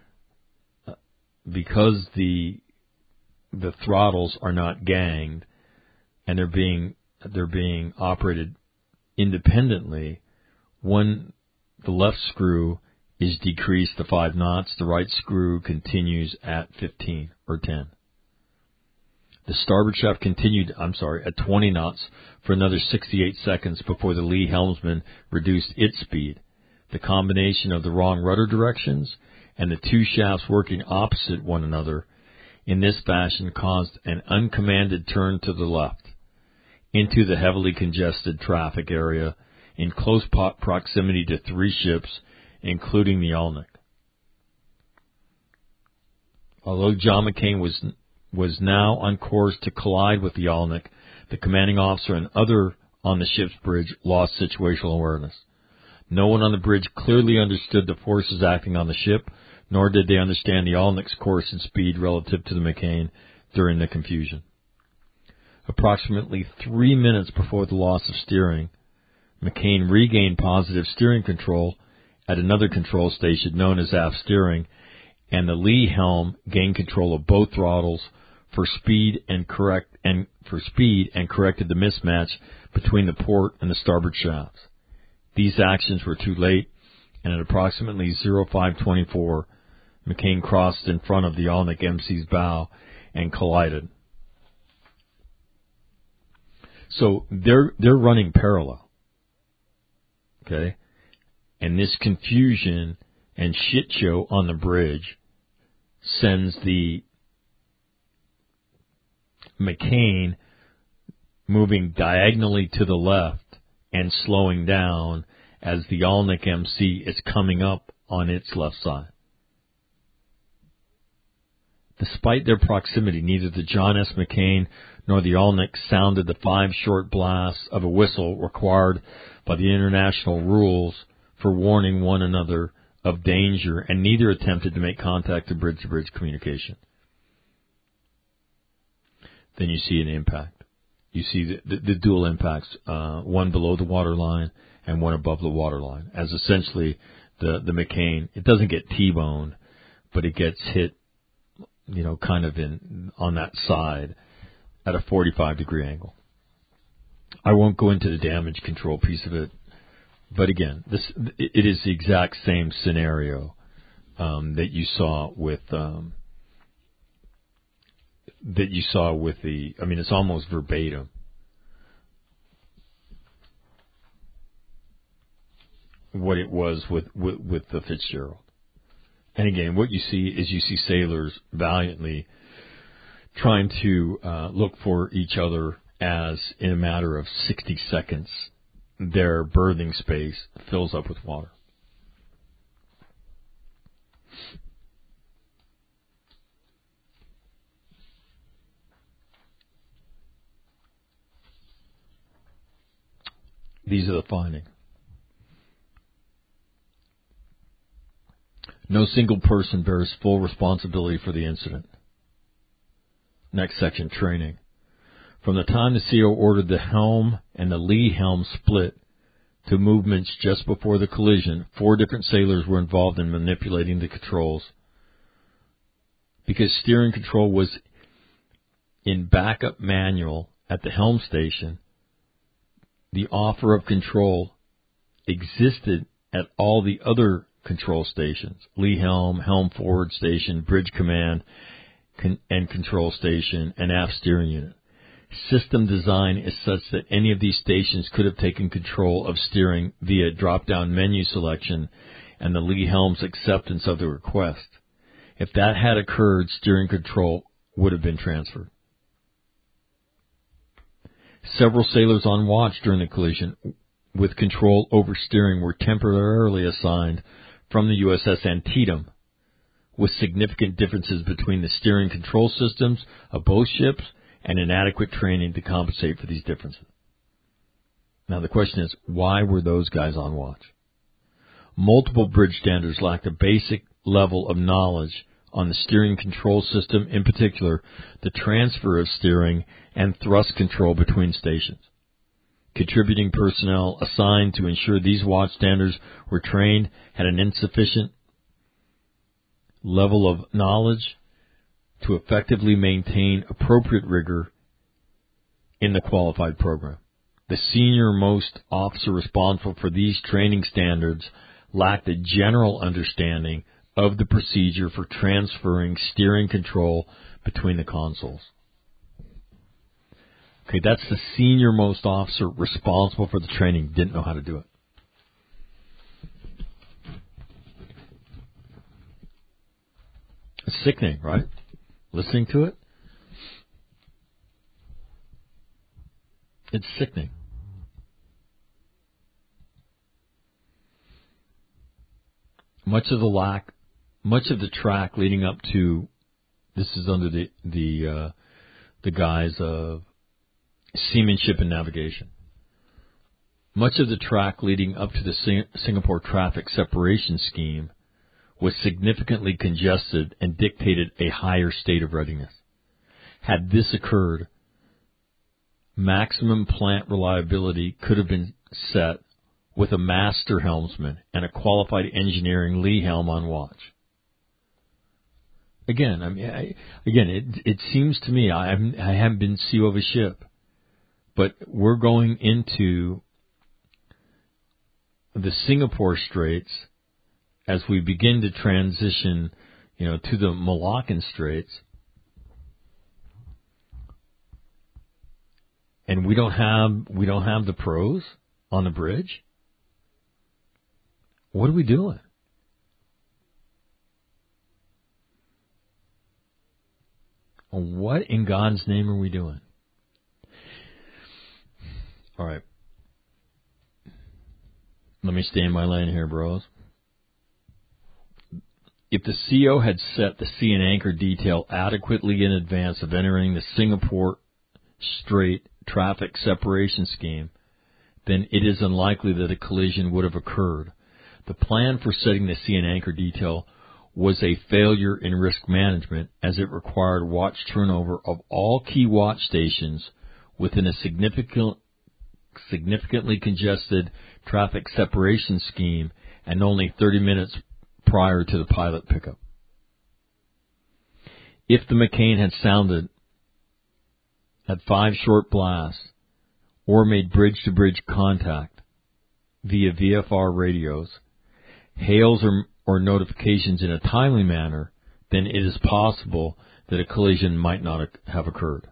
Speaker 1: because the the throttles are not ganged and they're being they're being operated independently, one the left screw is decreased to five knots. The right screw continues at fifteen or ten. The starboard shaft continued, I'm sorry, at twenty knots for another sixty-eight seconds before the lee helmsman reduced its speed. The combination of the wrong rudder directions and the two shafts working opposite one another in this fashion caused an uncommanded turn to the left into the heavily congested traffic area in close proximity to three ships, including the Alnick. Although John McCain was was now on course to collide with the Alnick, the commanding officer and other on the ship's bridge lost situational awareness. No one on the bridge clearly understood the forces acting on the ship, nor did they understand the Alnick's course and speed relative to the McCain during the confusion. Approximately three minutes before the loss of steering, McCain regained positive steering control at another control station known as aft steering, and the lee helm gained control of both throttles for speed and correct and for speed and corrected the mismatch between the port and the starboard shafts. These actions were too late, and at approximately oh five twenty-four, McCain crossed in front of the Alnick M C's bow and collided. So they're they're running parallel. Okay? And this confusion and shit show on the bridge sends the McCain moving diagonally to the left and slowing down as the Alnick M C is coming up on its left side. Despite their proximity, neither the John S. McCain nor the Alnick sounded the five short blasts of a whistle required by the international rules for warning one another of danger, and neither attempted to make contact to bridge-to-bridge communication. Then you see an impact. You see the, the, the dual impacts, uh, one below the waterline and one above the waterline, as essentially the, the McCain, it doesn't get T-boned, but it gets hit, you know, kind of in on that side at a forty-five degree angle. I won't go into the damage control piece of it, but again, this it is the exact same scenario um, that you saw with um, that you saw with the. I mean, it's almost verbatim. What it was with, with, with the Fitzgerald. And again, what you see is you see sailors valiantly trying to uh, look for each other as, in a matter of sixty seconds, their berthing space fills up with water. These are the findings. No single person bears full responsibility for the incident. Next section, training. From the time the C O ordered the helm and the lee helm split to movements just before the collision, four different sailors were involved in manipulating the controls. Because steering control was in backup manual at the helm station, the offer of control existed at all the other control stations, lee helm, helm forward station, bridge command, con- and control station, and aft steering unit. System design is such that any of these stations could have taken control of steering via drop-down menu selection and the lee helm's acceptance of the request. If that had occurred, steering control would have been transferred. Several sailors on watch during the collision with control over steering were temporarily assigned from the U S S Antietam, with significant differences between the steering control systems of both ships and inadequate training to compensate for these differences. Now the question is, why were those guys on watch? Multiple bridge standards lacked a basic level of knowledge on the steering control system, in particular the transfer of steering and thrust control between stations. Contributing personnel assigned to ensure these watch standards were trained had an insufficient level of knowledge to effectively maintain appropriate rigor in the qualified program. The senior-most officer responsible for these training standards lacked a general understanding of the procedure for transferring steering control between the consoles. Okay, that's the senior-most officer responsible for the training. Didn't know how to do it. It's sickening, right? Listening to it? It's sickening. Much of the lack, much of the track leading up to the this is under the the uh, the guise of seamanship and navigation. Much of the track leading up to the Sing- Singapore traffic separation scheme was significantly congested and dictated a higher state of readiness. Had this occurred, maximum plant reliability could have been set with a master helmsman and a qualified engineering lee helm on watch. Again, I mean, I, again, it it seems to me I haven't I haven't been C E O of a ship, but we're going into the Singapore Straits as we begin to transition, you know, to the Malaccan Straits, and we don't have we don't have the pros on the bridge. What are we doing? What in God's name are we doing? All right. Let me stay in my lane here, bros. If the C O had set the sea and anchor detail adequately in advance of entering the Singapore Strait traffic separation scheme, then it is unlikely that a collision would have occurred. The plan for setting the sea and anchor detail was a failure in risk management, as it required watch turnover of all key watch stations within a significant, significantly congested traffic separation scheme and only thirty minutes prior to the pilot pickup. If the McCain had sounded at five short blasts or made bridge-to-bridge contact via V F R radios, hails or, or notifications in a timely manner, then it is possible that a collision might not have occurred.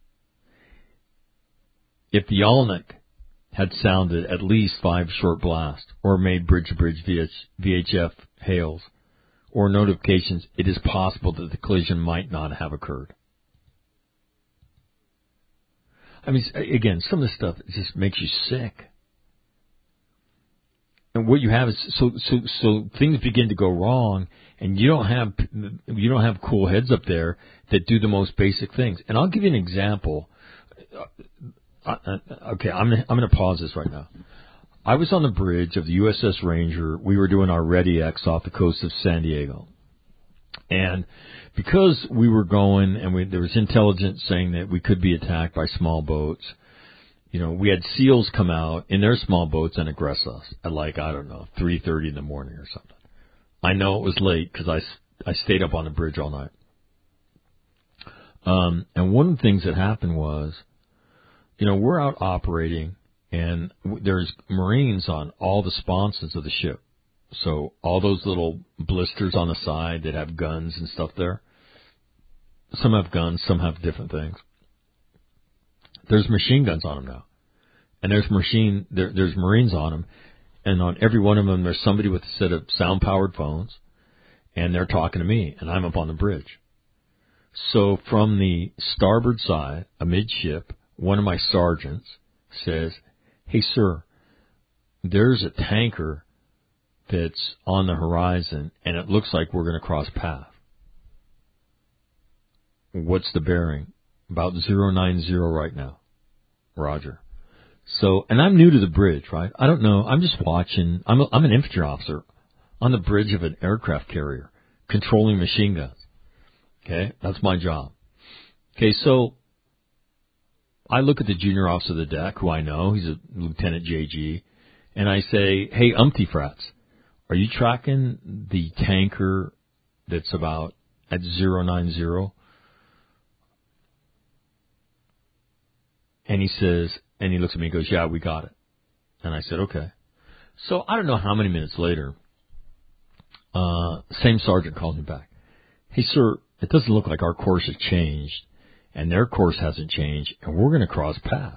Speaker 1: If the Alnick had sounded at least five short blasts or made bridge-to-bridge V H F hails or notifications, it is possible that the collision might not have occurred. I mean, again, some of this stuff just makes you sick. And what you have is so so so things begin to go wrong, and you don't have you don't have cool heads up there that do the most basic things. And I'll give you an example. Uh, okay, I'm I'm going to pause this right now. I was on the bridge of the U S S Ranger. We were doing our Ready X off the coast of San Diego, and because we were going, and we, there was intelligence saying that we could be attacked by small boats. You know, we had SEALs come out in their small boats and aggress us at like, I don't know, three thirty in the morning or something. I know it was late because I, I stayed up on the bridge all night. Um, and one of the things that happened was, you know, we're out operating, and there's Marines on all the sponsons of the ship. So all those little blisters on the side that have guns and stuff there. Some have guns, some have different things. There's machine guns on them now, and there's machine there, there's Marines on them, and on every one of them there's somebody with a set of sound-powered phones, and they're talking to me, and I'm up on the bridge. So from the starboard side, amidship, one of my sergeants says, "Hey, sir, there's a tanker that's on the horizon, and it looks like we're going to cross path." What's the bearing? About zero nine zero right now. Roger. So, and I'm new to the bridge, right? I don't know. I'm just watching. I'm a, I'm an infantry officer on the bridge of an aircraft carrier, controlling machine guns. Okay, that's my job. Okay, so I look at the junior officer of the deck, who I know, he's a Lieutenant J G, and I say, "Hey, umpty frats, are you tracking the tanker that's about at zero nine zero?" And he says, and he looks at me and goes, "Yeah, we got it." And I said, "Okay." So I don't know how many minutes later, uh, same sergeant calls me back. "Hey, sir, it doesn't look like our course has changed, and their course hasn't changed, and we're going to cross path."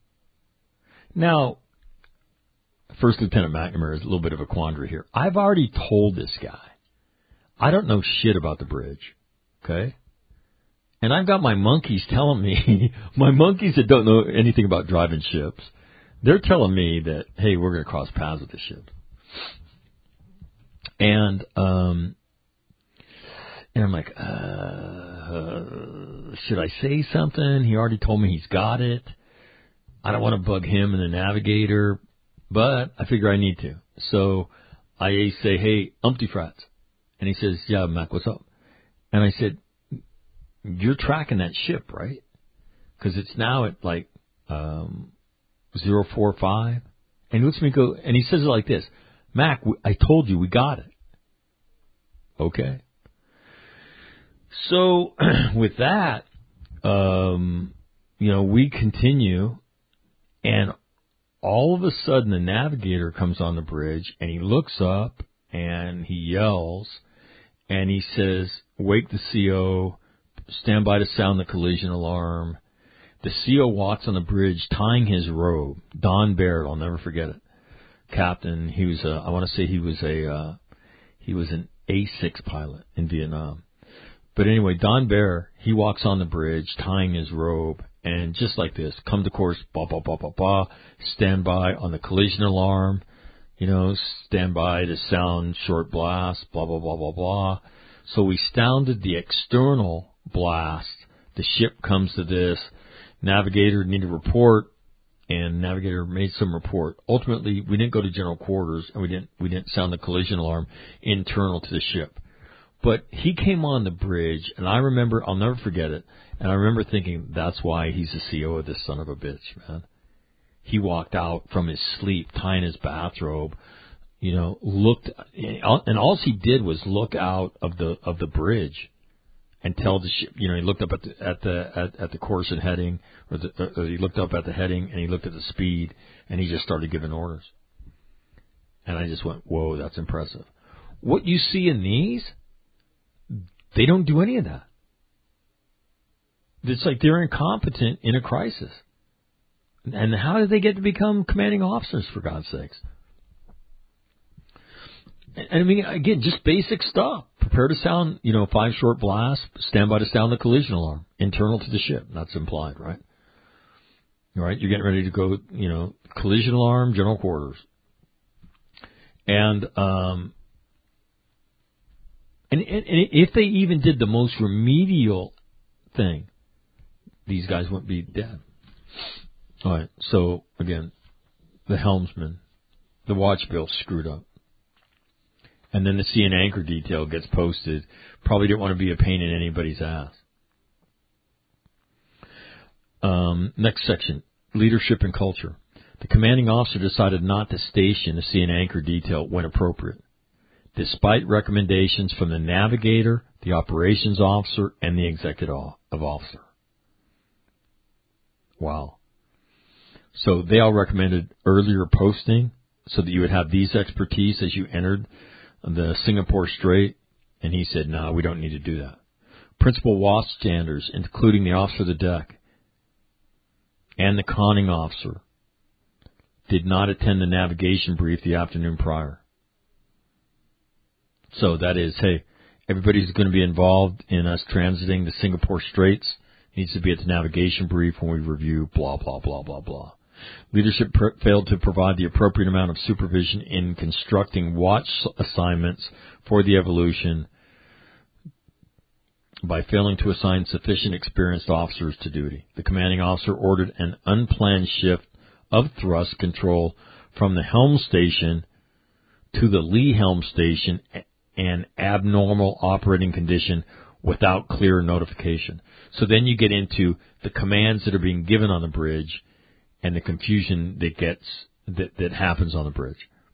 Speaker 1: Now, First Lieutenant McNamara is a little bit of a quandary here. I've already told this guy, I don't know shit about the bridge, okay? And I've got my monkeys telling me, my monkeys that don't know anything about driving ships, they're telling me that, hey, we're going to cross paths with the ship. And, um, And I'm like, uh, should I say something? He already told me he's got it. I don't want to bug him and the navigator, but I figure I need to. So I say, hey, Umpty Frats. And he says, yeah, Mac, what's up? And I said, you're tracking that ship, right? Because it's now at like um, zero four five. And he looks at me and go, and he says it like this, Mac, I told you we got it. Okay. So with that, um, you know, we continue, and all of a sudden the navigator comes on the bridge, and he looks up, and he yells, and he says, wake the C O, stand by to sound the collision alarm. The C O walks on the bridge tying his robe. Don Baird, I'll never forget it. Captain, he was a, I want to say he was a, uh, he was an A six pilot in Vietnam. But anyway, Don Baird, he walks on the bridge tying his robe, and just like this, come to course, blah, blah, blah, blah, blah, stand by on the collision alarm, you know, stand by to sound short blast, blah, blah, blah, blah, blah. So we sounded the external blast. The ship comes to this. Navigator needed a report, and navigator made some report. Ultimately, we didn't go to general quarters, and we didn't we didn't sound the collision alarm internal to the ship. But he came on the bridge, and I remember, I'll never forget it, and I remember thinking, that's why he's the C O of this son of a bitch, man. He walked out from his sleep, tying his bathrobe, you know, looked, and all he did was look out of the of the bridge and tell the ship, you know, he looked up at the at the at, at the course and heading, or, the, or he looked up at the heading, and he looked at the speed, and he just started giving orders. And I just went, whoa, that's impressive. What you see in these, they don't do any of that. It's like they're incompetent in a crisis. And how did they get to become commanding officers, for God's sakes? And I mean, again, just basic stuff. Prepare to sound, you know, five short blasts, stand by to sound the collision alarm, internal to the ship. That's implied, right? All right, you're getting ready to go, you know, collision alarm, general quarters. And, um, and, and if they even did the most remedial thing, these guys wouldn't be dead. All right, so, again, the helmsman, the watch bill screwed up. And then the sea and anchor detail gets posted. Probably didn't want to be a pain in anybody's ass. Um, next section, leadership and culture. The commanding officer decided not to station the sea and anchor detail when appropriate, despite recommendations from the navigator, the operations officer, and the executive officer. Wow. So they all recommended earlier posting so that you would have these expertise as you entered the Singapore Strait, and he said, no, nah, we don't need to do that. Principal watchstanders, including the officer of the deck and the conning officer, did not attend the navigation brief the afternoon prior. So that is, hey, everybody who's going to be involved in us transiting the Singapore Straits needs to be at the navigation brief when we review blah, blah, blah, blah, blah. Leadership pr- failed to provide the appropriate amount of supervision in constructing watch assignments for the Evolution by failing to assign sufficient experienced officers to duty. The commanding officer ordered an unplanned shift of thrust control from the helm station to the lee helm station, an abnormal operating condition without clear notification. So then you get into the commands that are being given on the bridge and the confusion that gets that, that happens on the bridge.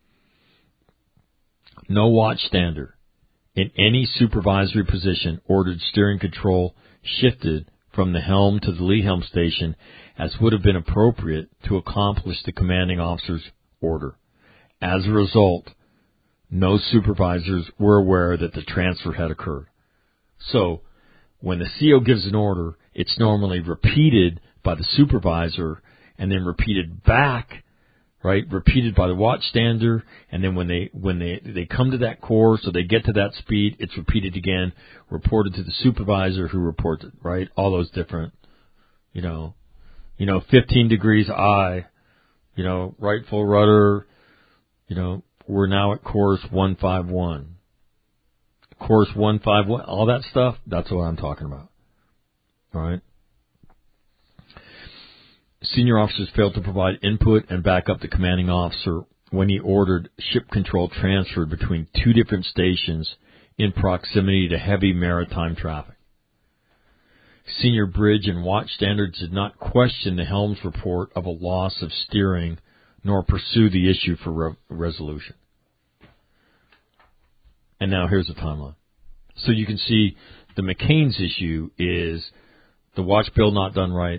Speaker 1: No watchstander in any supervisory position ordered steering control shifted from the helm to the lee helm station as would have been appropriate to accomplish the commanding officer's order. As a result, no supervisors were aware that the transfer had occurred. So, when the C O gives an order, it's normally repeated by the supervisor and then repeated back, right? Repeated by the watchstander, and then when they when they they come to that course or they get to that speed, it's repeated again, reported to the supervisor who reports it, right? All those different, you know, you know, fifteen degrees I, you know, right full rudder, you know, we're now at course one five one. course one five one, all that stuff, that's what I'm talking about. All right? Senior officers failed to provide input and back up the commanding officer when he ordered ship control transferred between two different stations in proximity to heavy maritime traffic. Senior bridge and watch standards did not question the helm's report of a loss of steering nor pursue the issue for re- resolution. And now here's the timeline. So you can see the McCain's issue is the watch bill not done right.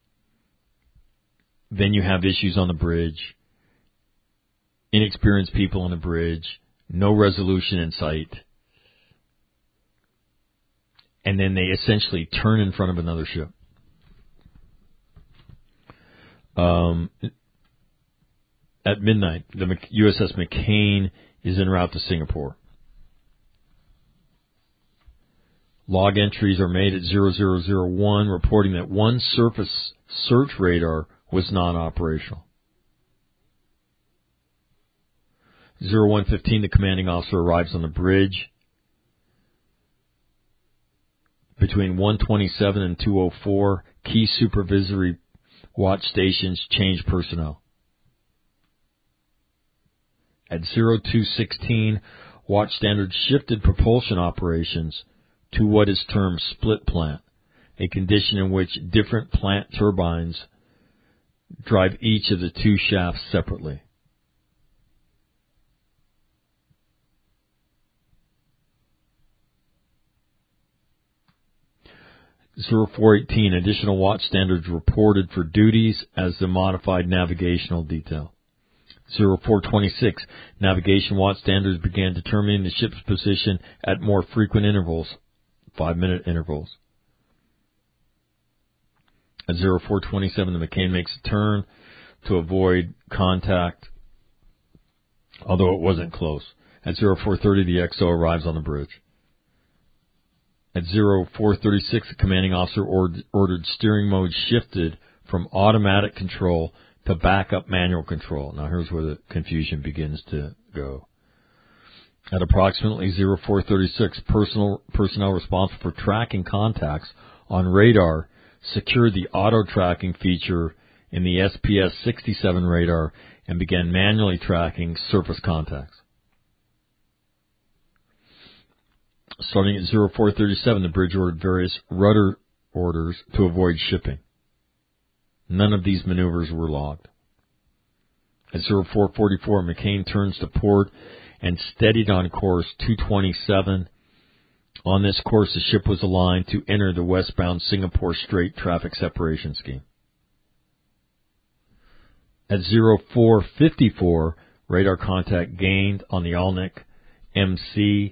Speaker 1: Then you have issues on the bridge, inexperienced people on the bridge, no resolution in sight. And then they essentially turn in front of another ship. Um, at midnight, the U S S McCain is en route to Singapore. Log entries are made at zero zero zero one, reporting that one surface search radar was non-operational. zero one fifteen, the commanding officer arrives on the bridge. Between one twenty-seven and two oh four, key supervisory watch stations change personnel. At zero two sixteen, watch standards shifted propulsion operations to what is termed split plant, a condition in which different plant turbines drive each of the two shafts separately. zero four eighteen, additional watch standards reported for duties as the modified navigational detail. zero four twenty-six, navigation watch standards began determining the ship's position at more frequent intervals, five-minute intervals. At zero four twenty-seven, the McCain makes a turn to avoid contact, although it wasn't close. At zero four thirty, the X O arrives on the bridge. At zero four thirty-six, the commanding officer ordered, ordered steering mode shifted from automatic control to backup manual control. Now here's where the confusion begins to go. At approximately zero four thirty-six, personal, personnel responsible for tracking contacts on radar secured the auto-tracking feature in the S P S sixty-seven radar and began manually tracking surface contacts. Starting at zero four thirty-seven, the bridge ordered various rudder orders to avoid shipping. None of these maneuvers were logged. At zero four forty-four, McCain turns to port and steadied on course two twenty-seven. On this course, the ship was aligned to enter the westbound Singapore Strait traffic separation scheme. At zero four fifty-four, radar contact gained on the Alnick M C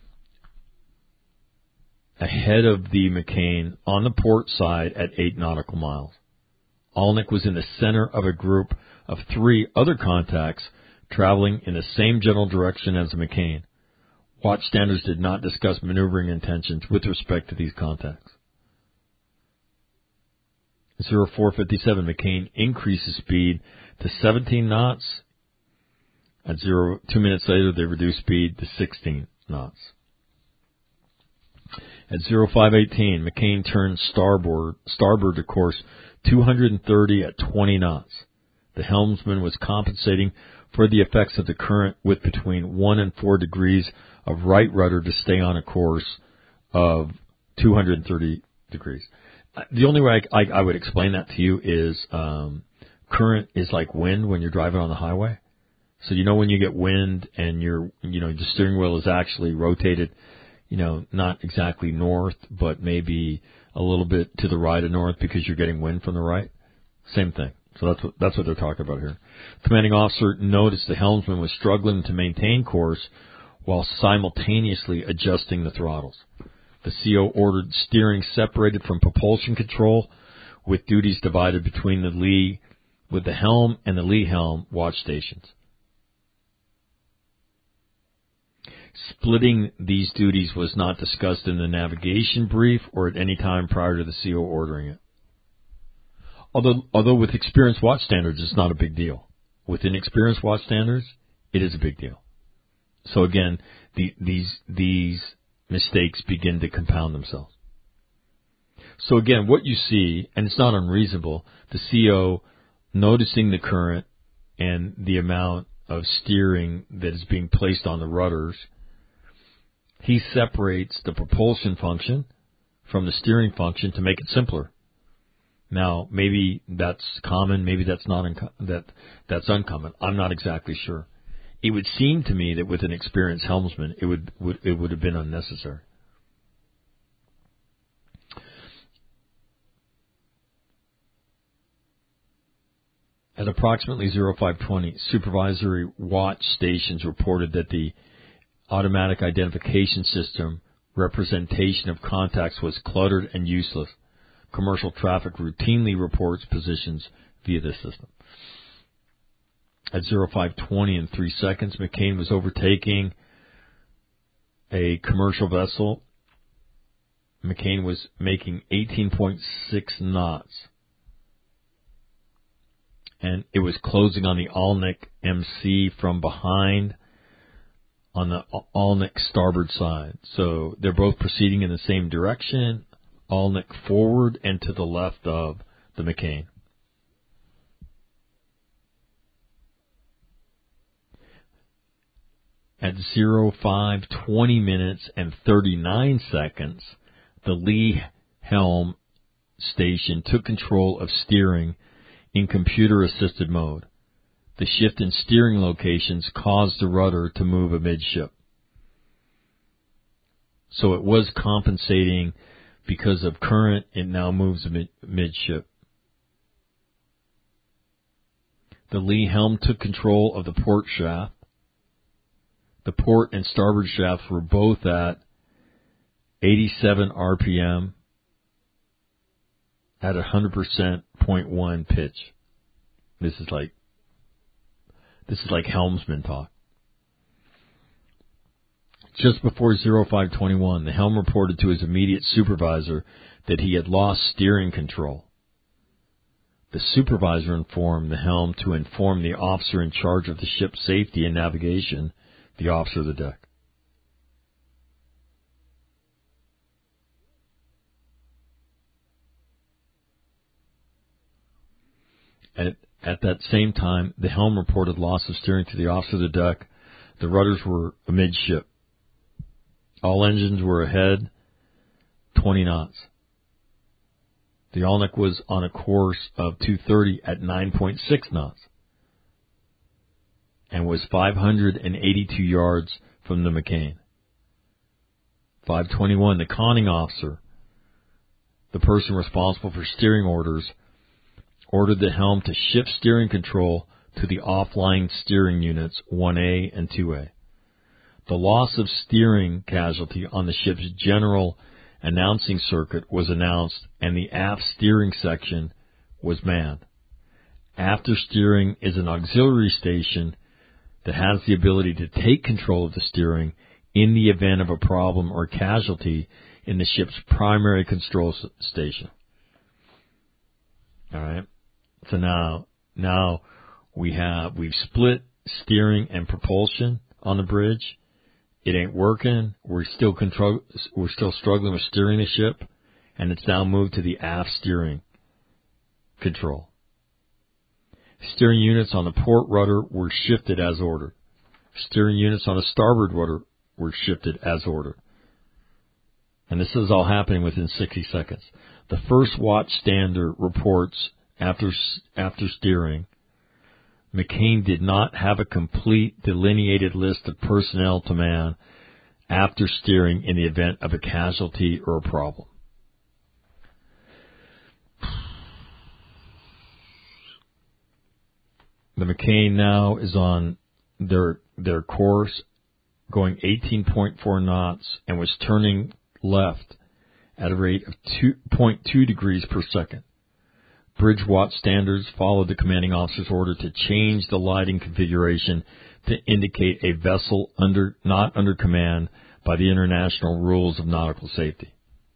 Speaker 1: ahead of the McCain on the port side at eight nautical miles. Alnick was in the center of a group of three other contacts traveling in the same general direction as the McCain. Watch standards did not discuss maneuvering intentions with respect to these contacts. zero four fifty-seven, McCain increases speed to seventeen knots. At zero, two minutes later, they reduced speed to sixteen knots. At zero five eighteen, McCain turned starboard, starboard to course two thirty at twenty knots. The helmsman was compensating for the effects of the current with between one and four degrees of right rudder to stay on a course of two hundred thirty degrees. The only way I, I, I would explain that to you is um, current is like wind when you're driving on the highway. So you know when you get wind and you're, you know, the steering wheel is actually rotated, you know, not exactly north, but maybe a little bit to the right of north because you're getting wind from the right. Same thing. So that's what, that's what they're talking about here. Commanding officer noticed the helmsman was struggling to maintain course while simultaneously adjusting the throttles. The C O ordered steering separated from propulsion control with duties divided between the lee, with the helm and the lee helm watch stations. Splitting these duties was not discussed in the navigation brief or at any time prior to the C O ordering it. Although, although with experienced watch standards, it's not a big deal. With inexperienced watch standards, it is a big deal. So again, the, these these mistakes begin to compound themselves. So again, what you see, and it's not unreasonable, the C O noticing the current and the amount of steering that is being placed on the rudders, he separates the propulsion function from the steering function to make it simpler. Now, maybe that's common, maybe that's not unco- that that's uncommon. I'm not exactly sure. It would seem to me that with an experienced helmsman, it would, would it would have been unnecessary. At approximately oh five twenty, supervisory watch stations reported that the automatic identification system representation of contacts was cluttered and useless. Commercial traffic routinely reports positions via this system. At oh five twenty and three seconds, McCain was overtaking a commercial vessel. McCain was making eighteen point six knots. And it was closing on the Alnick M C from behind on the Alnick starboard side. So they're both proceeding in the same direction, Alnick forward and to the left of the McCain. At oh five twenty minutes and thirty-nine seconds, the lee helm station took control of steering in computer-assisted mode. The shift in steering locations caused the rudder to move amidship. So it was compensating because of current, it now moves amidship. The lee helm took control of the port shaft. The port and starboard shafts were both at eighty-seven R P M at one hundred percent point one pitch. This is like this is like helmsman talk. Just before oh five twenty-one, the helm reported to his immediate supervisor that he had lost steering control. The supervisor informed the helm to inform the officer in charge of the ship's safety and navigation, the officer of the deck. At, at that same time, the helm reported loss of steering to the officer of the deck. The rudders were amidship. All engines were ahead, twenty knots. The Alnick was on a course of two thirty at nine point six knots and was five hundred eighty-two yards from the McCain. five twenty-one, the conning officer, the person responsible for steering orders, ordered the helm to shift steering control to the offline steering units one A and two A. The loss of steering casualty on the ship's general announcing circuit was announced, and the aft steering section was manned. After steering is an auxiliary station that has the ability to take control of the steering in the event of a problem or casualty in the ship's primary control station. All right. So now, now we have we've split steering and propulsion on the bridge. It ain't working. We're still control. We're still struggling with steering the ship, and it's now moved to the aft steering control. Steering units on the port rudder were shifted as ordered. Steering units on the starboard rudder were shifted as ordered. And this is all happening within sixty seconds. The first watch stander reports after after steering, McCain did not have a complete delineated list of personnel to man after steering in the event of a casualty or a problem. The McCain now is on their their course, going eighteen point four knots, and was turning left at a rate of two point two degrees per second. Bridge watch standards followed the commanding officer's order to change the lighting configuration to indicate a vessel under not under command by the international rules of nautical safety.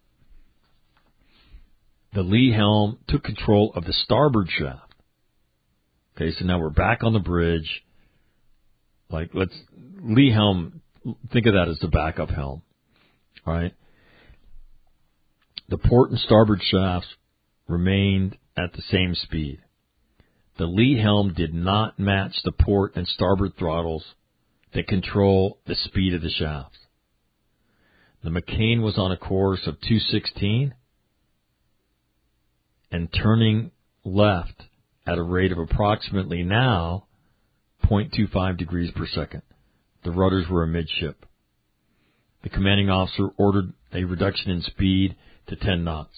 Speaker 1: The lee helm took control of the starboard shaft. Okay, so now we're back on the bridge. Like, let's lee helm. Think of that as the backup helm. All right. The port and starboard shafts remained at the same speed. The lee helm did not match the port and starboard throttles that control the speed of the shafts. The McCain was on a course of two sixteen and turning left at a rate of approximately now zero point two five degrees per second. The rudders were amidship. The commanding officer ordered a reduction in speed to ten knots.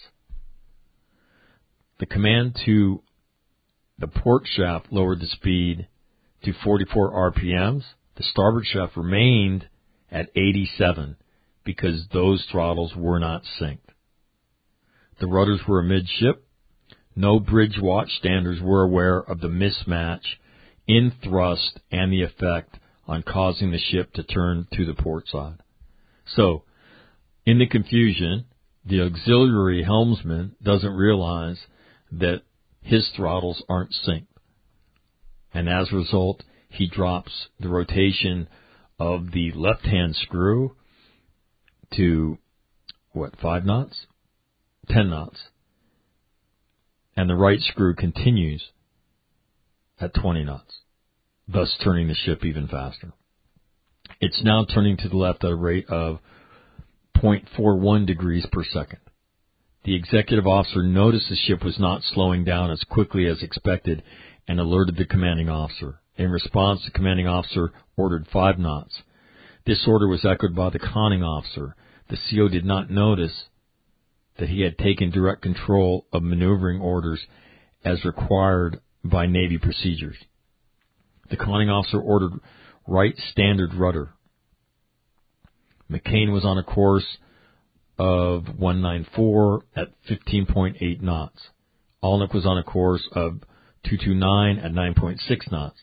Speaker 1: The command to the port shaft lowered the speed to forty-four R P Ms. The starboard shaft remained at eighty-seven because those throttles were not synced. The rudders were amidship. No bridge watchstanders were aware of the mismatch in thrust and the effect on causing the ship to turn to the port side. So, in the confusion, the auxiliary helmsman doesn't realize that his throttles aren't synced. And as a result, he drops the rotation of the left-hand screw to, what, five knots? Ten knots. And the right screw continues at twenty knots, thus turning the ship even faster. It's now turning to the left at a rate of zero point four one degrees per second. The executive officer noticed the ship was not slowing down as quickly as expected and alerted the commanding officer. In response, the commanding officer ordered five knots. This order was echoed by the conning officer. The C O did not notice that he had taken direct control of maneuvering orders as required by Navy procedures. The conning officer ordered right standard rudder. McCain was on a course of one ninety-four at fifteen point eight knots. Alnick was on a course of two twenty-nine at nine point six knots.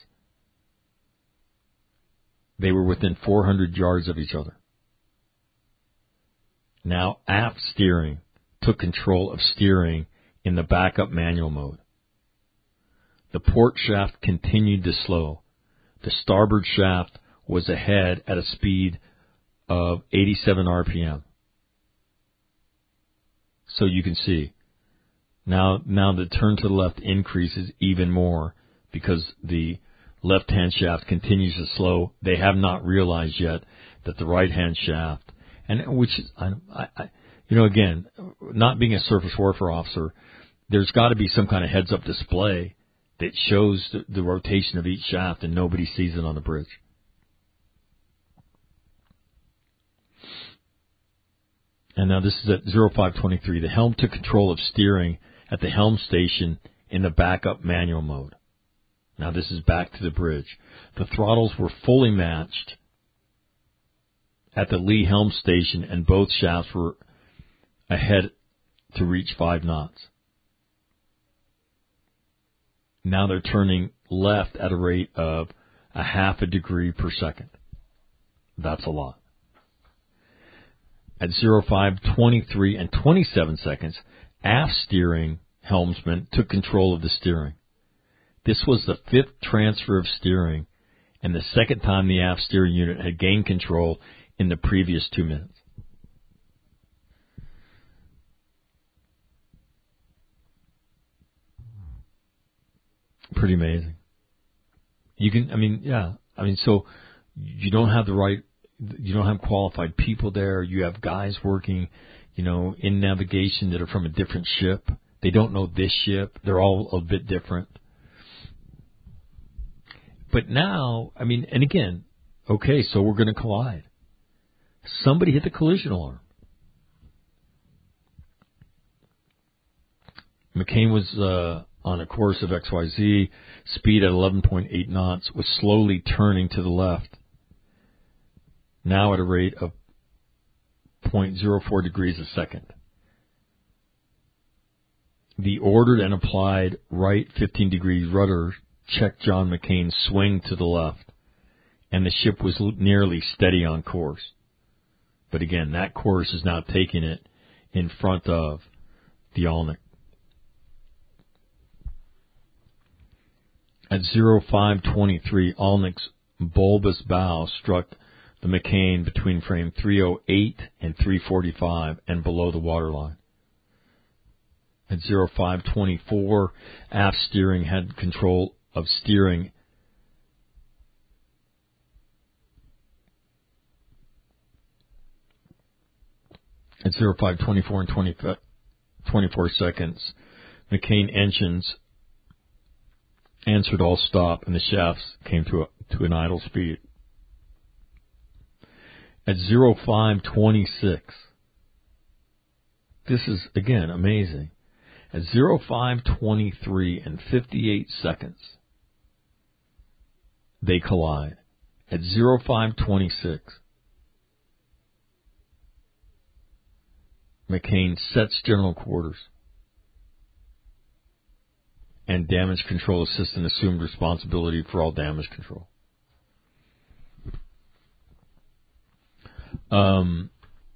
Speaker 1: They were within four hundred yards of each other. Now aft steering took control of steering in the backup manual mode. The port shaft continued to slow. The starboard shaft was ahead at a speed of eighty-seven R P M. So you can see, now, now the turn to the left increases even more because the left-hand shaft continues to slow. They have not realized yet that the right-hand shaft, and which is, I, I, you know, again, not being a surface warfare officer, there's got to be some kind of heads-up display that shows the, the rotation of each shaft, and nobody sees it on the bridge. And now this is at zero five twenty-three. The helm took control of steering at the helm station in the backup manual mode. Now this is back to the bridge. The throttles were fully matched at the lee helm station, and both shafts were ahead to reach five knots. Now they're turning left at a rate of a half a degree per second. That's a lot. At zero five twenty-three and twenty-seven seconds, aft steering helmsman took control of the steering. This was the fifth transfer of steering and the second time the aft steering unit had gained control in the previous two minutes. Pretty amazing. You can, I mean, yeah, I mean, so you don't have the right, you don't have qualified people there. You have guys working, you know, in navigation that are from a different ship. They don't know this ship. They're all a bit different. But now, I mean, and again, okay, so we're going to collide. Somebody hit the collision alarm. McCain was uh, on a course of X Y Z, speed at eleven point eight knots, was slowly turning to the left, now at a rate of zero point zero four degrees a second. The ordered and applied right fifteen degrees rudder checked John McCain's swing to the left, and the ship was nearly steady on course. But again, that course is now taking it in front of the Alnick. At zero five twenty-three, Alnick's bulbous bow struck the McCain between frame three oh eight and three forty-five and below the waterline. At oh five twenty-four, aft steering had control of steering at oh five twenty-four and twenty, twenty-four seconds. McCain engines answered all stop and the shafts came to a, to an idle speed. At oh five twenty-six, this is again amazing. At oh five twenty-three and fifty-eight seconds, they collide. At oh five twenty-six, McCain sets general quarters, and damage control assistant assumed responsibility for all damage control. Um,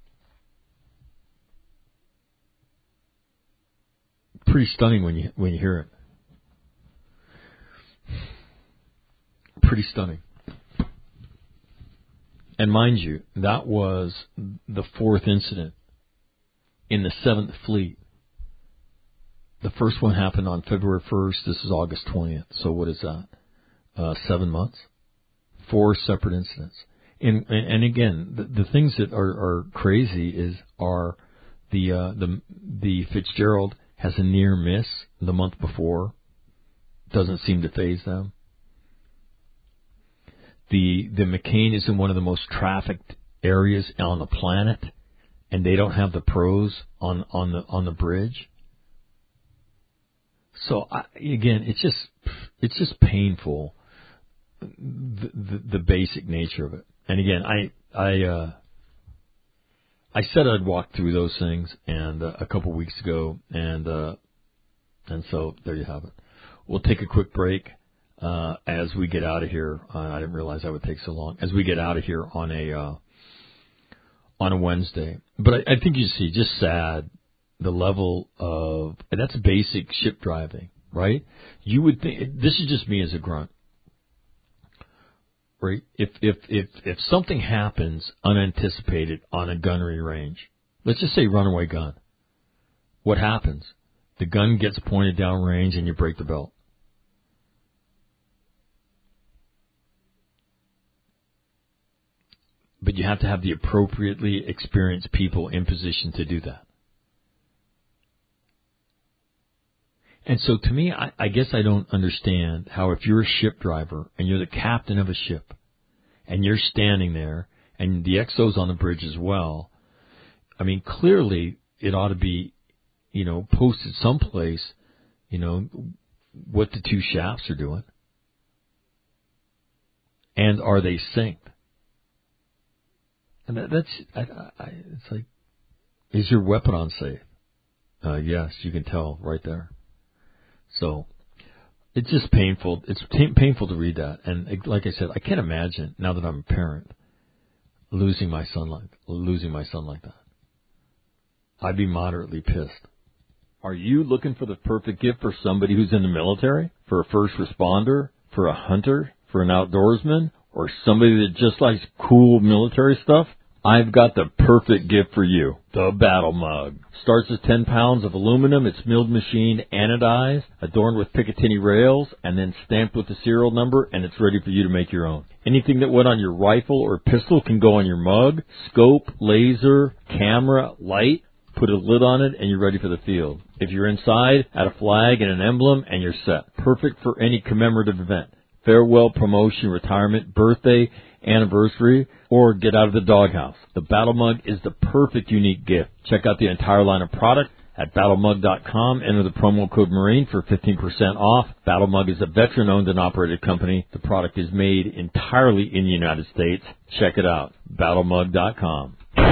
Speaker 1: pretty stunning when you when you hear it. Pretty stunning. And mind you, that was the fourth incident in the seventh Fleet. The first one happened on February first. This is August twentieth. So what is that? Uh, seven months? Four separate incidents. And, and again, the, the things that are, are crazy is are the uh, the the Fitzgerald has a near miss the month before. Doesn't seem to faze them. The the McCain is in one of the most trafficked areas on the planet, and they don't have the pros on, on the on the bridge. So I, again, it's just it's just painful, the, the the basic nature of it. And again, I I uh, I said I'd walk through those things, and uh, a couple weeks ago, and uh, and so there you have it. We'll take a quick break uh, as we get out of here. Uh, I didn't realize that would take so long. As we get out of here on a uh, on a Wednesday, but I, I think you see just sad the level of, and that's basic ship driving, right? You would think this is just me as a grunt. Right? If if if if something happens unanticipated on a gunnery range, let's just say runaway gun, what happens? The gun gets pointed down range and you break the belt. But you have to have the appropriately experienced people in position to do that. And so to me, I, I guess I don't understand how if you're a ship driver and you're the captain of a ship and you're standing there and the X O's on the bridge as well, I mean, clearly it ought to be, you know, posted someplace, you know, what the two shafts are doing. And are they synced? And that, that's, I, I, it's like, is your weapon on safe? Uh, yes, you can tell right there. So it's just painful. It's t- painful to read that. And like I said, I can't imagine now that I'm a parent losing my son like losing my son like that. I'd be moderately pissed. Are you looking for the perfect gift for somebody who's in the military, for a first responder, for a hunter, for an outdoorsman, or somebody that just likes cool military stuff? I've got the perfect gift for you, the Battle Mug. Starts as ten pounds of aluminum. It's milled machined, anodized, adorned with Picatinny rails, and then stamped with the serial number, and it's ready for you to make your own. Anything that went on your rifle or pistol can go on your mug. Scope, laser, camera, light. Put a lid on it, and you're ready for the field. If you're inside, add a flag and an emblem, and you're set. Perfect for any commemorative event. Farewell, promotion, retirement, birthday, anniversary, or get out of the doghouse. The Battle Mug is the perfect unique gift. Check out the entire line of product at battle mug dot com. Enter the promo code Marine for fifteen percent off. Battle Mug is a veteran-owned and operated company. The product is made entirely in the United States. Check it out, battle mug dot com.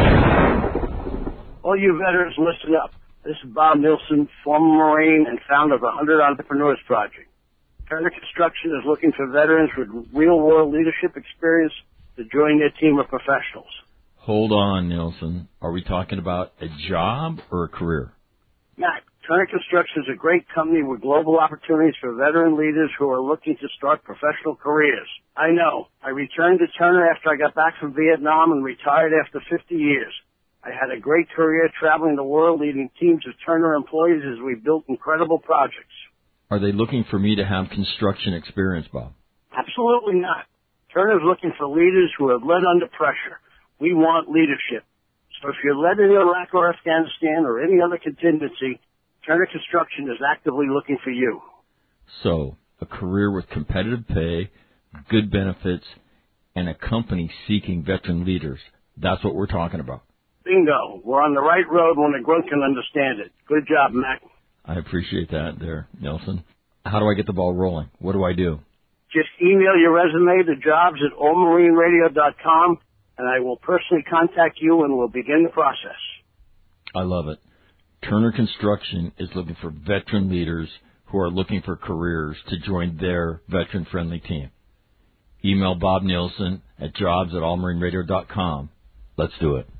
Speaker 3: All you veterans, listen up. This is Bob Nilsson, former Marine and founder of the one hundred Entrepreneurs Project. Turner Construction is looking for veterans with real-world leadership experience to join their team of professionals.
Speaker 1: Hold on, Nilsson. Are we talking about a job or a career?
Speaker 3: Matt, Turner Construction is a great company with global opportunities for veteran leaders who are looking to start professional careers. I know. I returned to Turner after I got back from Vietnam and retired after fifty years. I had a great career traveling the world leading teams of Turner employees as we built incredible projects.
Speaker 1: Are they looking for me to have construction experience, Bob?
Speaker 3: Absolutely not. Turner is looking for leaders who have led under pressure. We want leadership. So if you're led in Iraq or Afghanistan or any other contingency, Turner Construction is actively looking for you.
Speaker 1: So, a career with competitive pay, good benefits, and a company seeking veteran leaders. That's what we're talking about.
Speaker 3: Bingo. We're on the right road when a grunt can understand it. Good job, Mac.
Speaker 1: I appreciate that there, Nelson. How do I get the ball rolling? What do I do?
Speaker 3: Just email your resume to jobs at all marine radio dot com, and I will personally contact you and we'll begin the process.
Speaker 1: I love it. Turner Construction is looking for veteran leaders who are looking for careers to join their veteran-friendly team. Email Bob Nielsen at jobs at all marine radio dot com. Let's do it.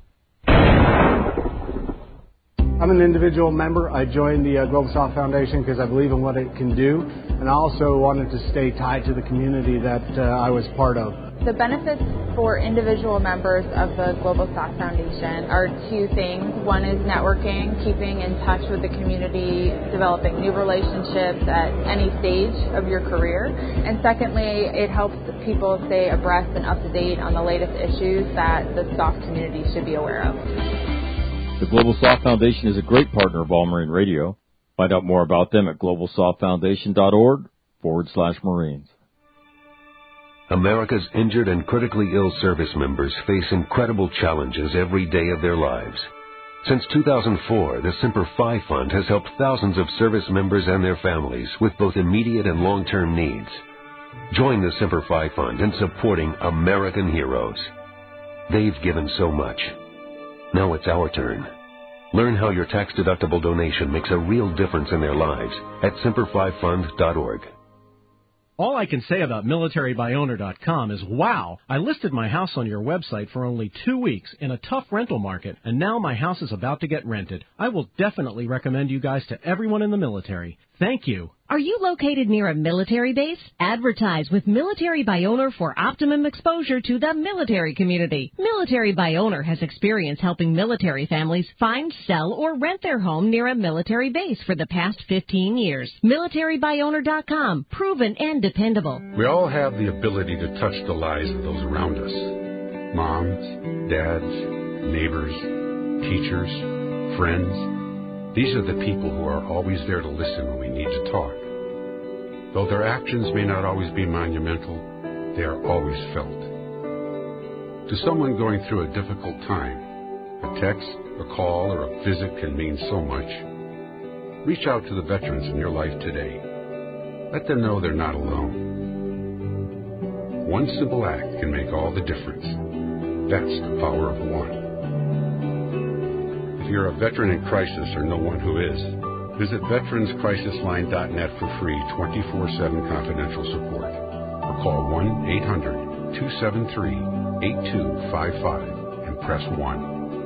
Speaker 6: I'm an individual member. I joined the uh, Global South Foundation because I believe in what it can do, and I also wanted to stay tied to the community that uh, I was part of.
Speaker 7: The benefits for individual members of the Global South Foundation are two things. One is networking, keeping in touch with the community, developing new relationships at any stage of your career. And secondly, it helps people stay abreast and up to date on the latest issues that the S O F community should be aware of.
Speaker 8: The Global Soft Foundation is a great partner of All Marine Radio. Find out more about them at global soft foundation dot org forward slash Marines.
Speaker 2: America's injured and critically ill service members face incredible challenges every day of their lives. Since two thousand four, the Semper Fi Fund has helped thousands of service members and their families with both immediate and long-term needs. Join the Semper Fi Fund in supporting American heroes. They've given so much. Now it's our turn. Learn how your tax-deductible donation makes a real difference in their lives at semper fi fund dot org.
Speaker 9: All I can say about military by owner dot com is, wow, I listed my house on your website for only two weeks in a tough rental market, and now my house is about to get rented. I will definitely recommend you guys to everyone in the military. Thank you.
Speaker 10: Are you located near a military base? Advertise with Military by Owner for optimum exposure to the military community. Military by Owner has experience helping military families find, sell, or rent their home near a military base for the past fifteen years. military by owner dot com. Proven and dependable.
Speaker 11: We all have the ability to touch the lives of those around us. Moms, dads, neighbors, teachers, friends. These are the people who are always there to listen when we need to talk. Though their actions may not always be monumental, they are always felt. To someone going through a difficult time, a text, a call, or a visit can mean so much. Reach out to the veterans in your life today. Let them know they're not alone. One simple act can make all the difference. That's the power of one. If you're a veteran in crisis or know one who is, visit veterans crisis line dot net for free twenty-four seven confidential support. Or call one eight hundred two seven three eight two five five and press one.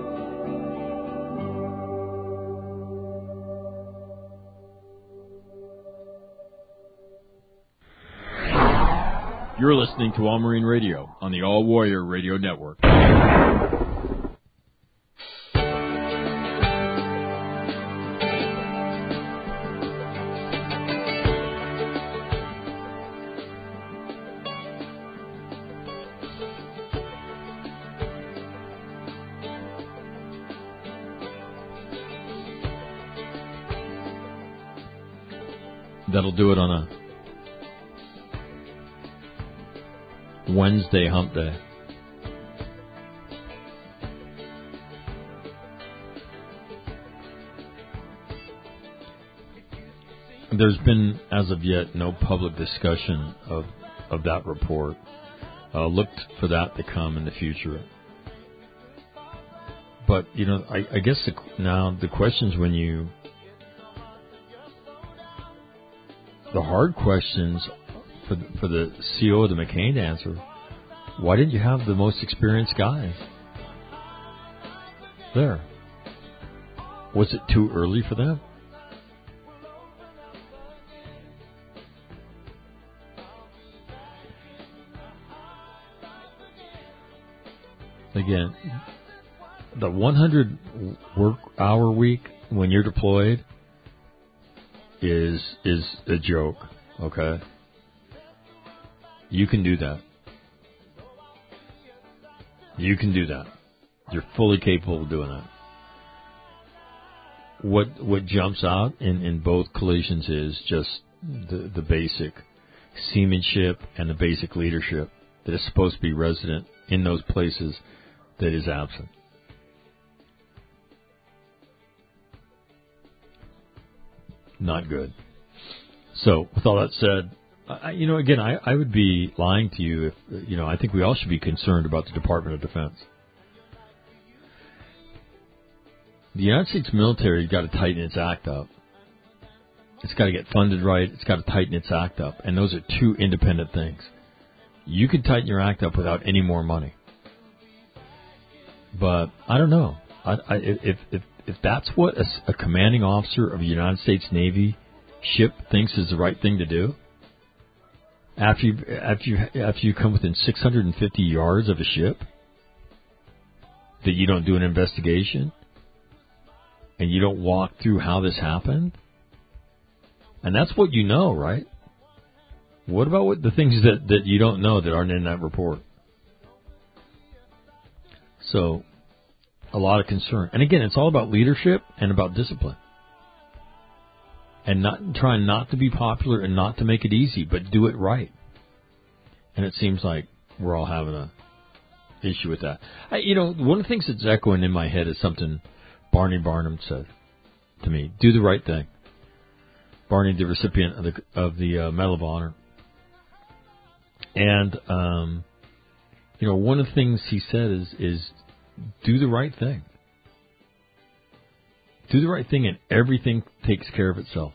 Speaker 1: You're listening to All Marine Radio on the All Warrior Radio Network. That'll do it on a Wednesday hump day. There's been, as of yet, no public discussion of, of that report. Uh, looked for that to come in the future. But, you know, I, I guess the, now the questions when you... The hard questions for the, for the C O of the McCain to answer, why didn't you have the most experienced guys there? Was it too early for them? again, the one hundred work hour week when you're deployed is is a joke, okay? You can do that. You can do that. You're fully capable of doing that. What what jumps out in, in both collisions is just the, the basic seamanship and the basic leadership that is supposed to be resident in those places that is absent. Not good. So, with all that said, I, you know, again, I, I would be lying to you if, you know, I think we all should be concerned about the Department of Defense. The United States military has got to tighten its act up. It's got to get funded right. It's got to tighten its act up. And those are two independent things. You can tighten your act up without any more money. But I don't know. I, I, if, if, if that's what a, a commanding officer of a United States Navy ship thinks is the right thing to do, after you, after you, after you come within six hundred fifty yards of a ship, that you don't do an investigation, and you don't walk through how this happened, and that's what you know, right? What about what the things that, that you don't know that aren't in that report? So, a lot of concern. And again, it's all about leadership and about discipline. And not trying not to be popular and not to make it easy, but do it right. And it seems like we're all having a issue with that. I, you know, one of the things that's echoing in my head is something Barney Barnum said to me. Do the right thing. Barney, the recipient of the, of the uh, Medal of Honor. And, um, you know, one of the things he said is, is do the right thing. Do the right thing and everything takes care of itself.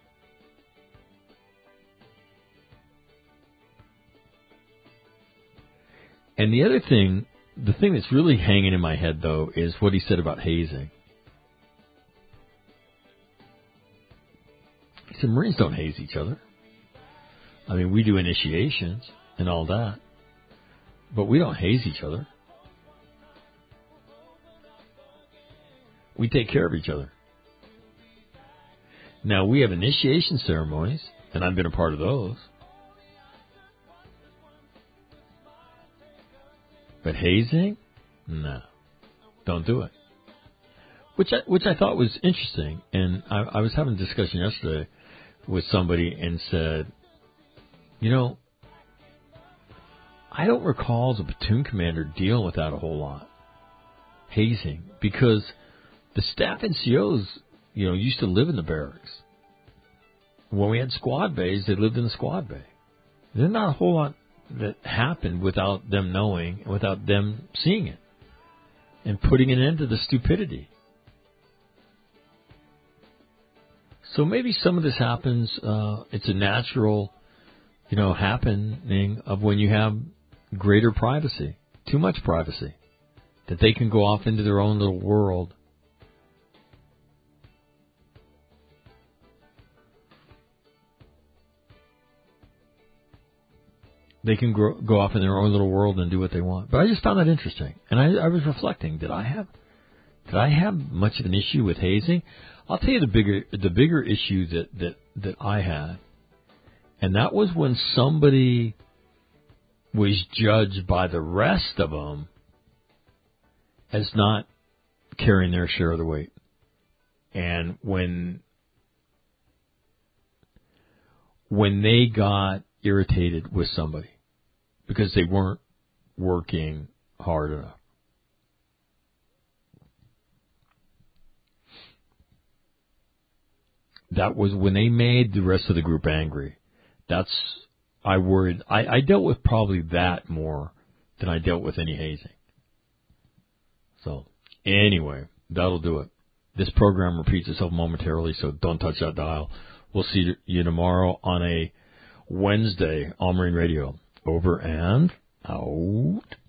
Speaker 1: And the other thing, the thing that's really hanging in my head, though, is what he said about hazing. He said Marines don't haze each other. I mean, we do initiations and all that, but we don't haze each other. We take care of each other. Now, we have initiation ceremonies, and I've been a part of those. But hazing? No. Don't do it. Which I, which I thought was interesting. And I, I was having a discussion yesterday with somebody and said, you know, I don't recall as a platoon commander dealing with that a whole lot. Hazing. Because the staff N C Os, you know, used to live in the barracks. When we had squad bays, they lived in the squad bay. There's not a whole lot that happened without them knowing, without them seeing it, and putting an end to the stupidity. So maybe some of this happens, uh, it's a natural, you know, happening of when you have greater privacy, too much privacy, that they can go off into their own little world. They can grow, go off in their own little world and do what they want. But I just found that interesting. And I, I was reflecting, did I have did I have much of an issue with hazing? I'll tell you the bigger the bigger issue that, that, that I had. And that was when somebody was judged by the rest of them as not carrying their share of the weight. And when when they got irritated with somebody because they weren't working hard enough. That was when they made the rest of the group angry. That's, I worried, I, I dealt with probably that more than I dealt with any hazing. So, anyway, that'll do it. This program repeats itself momentarily, so don't touch that dial. We'll see you tomorrow on a Wednesday, All Marine Radio. Over and out.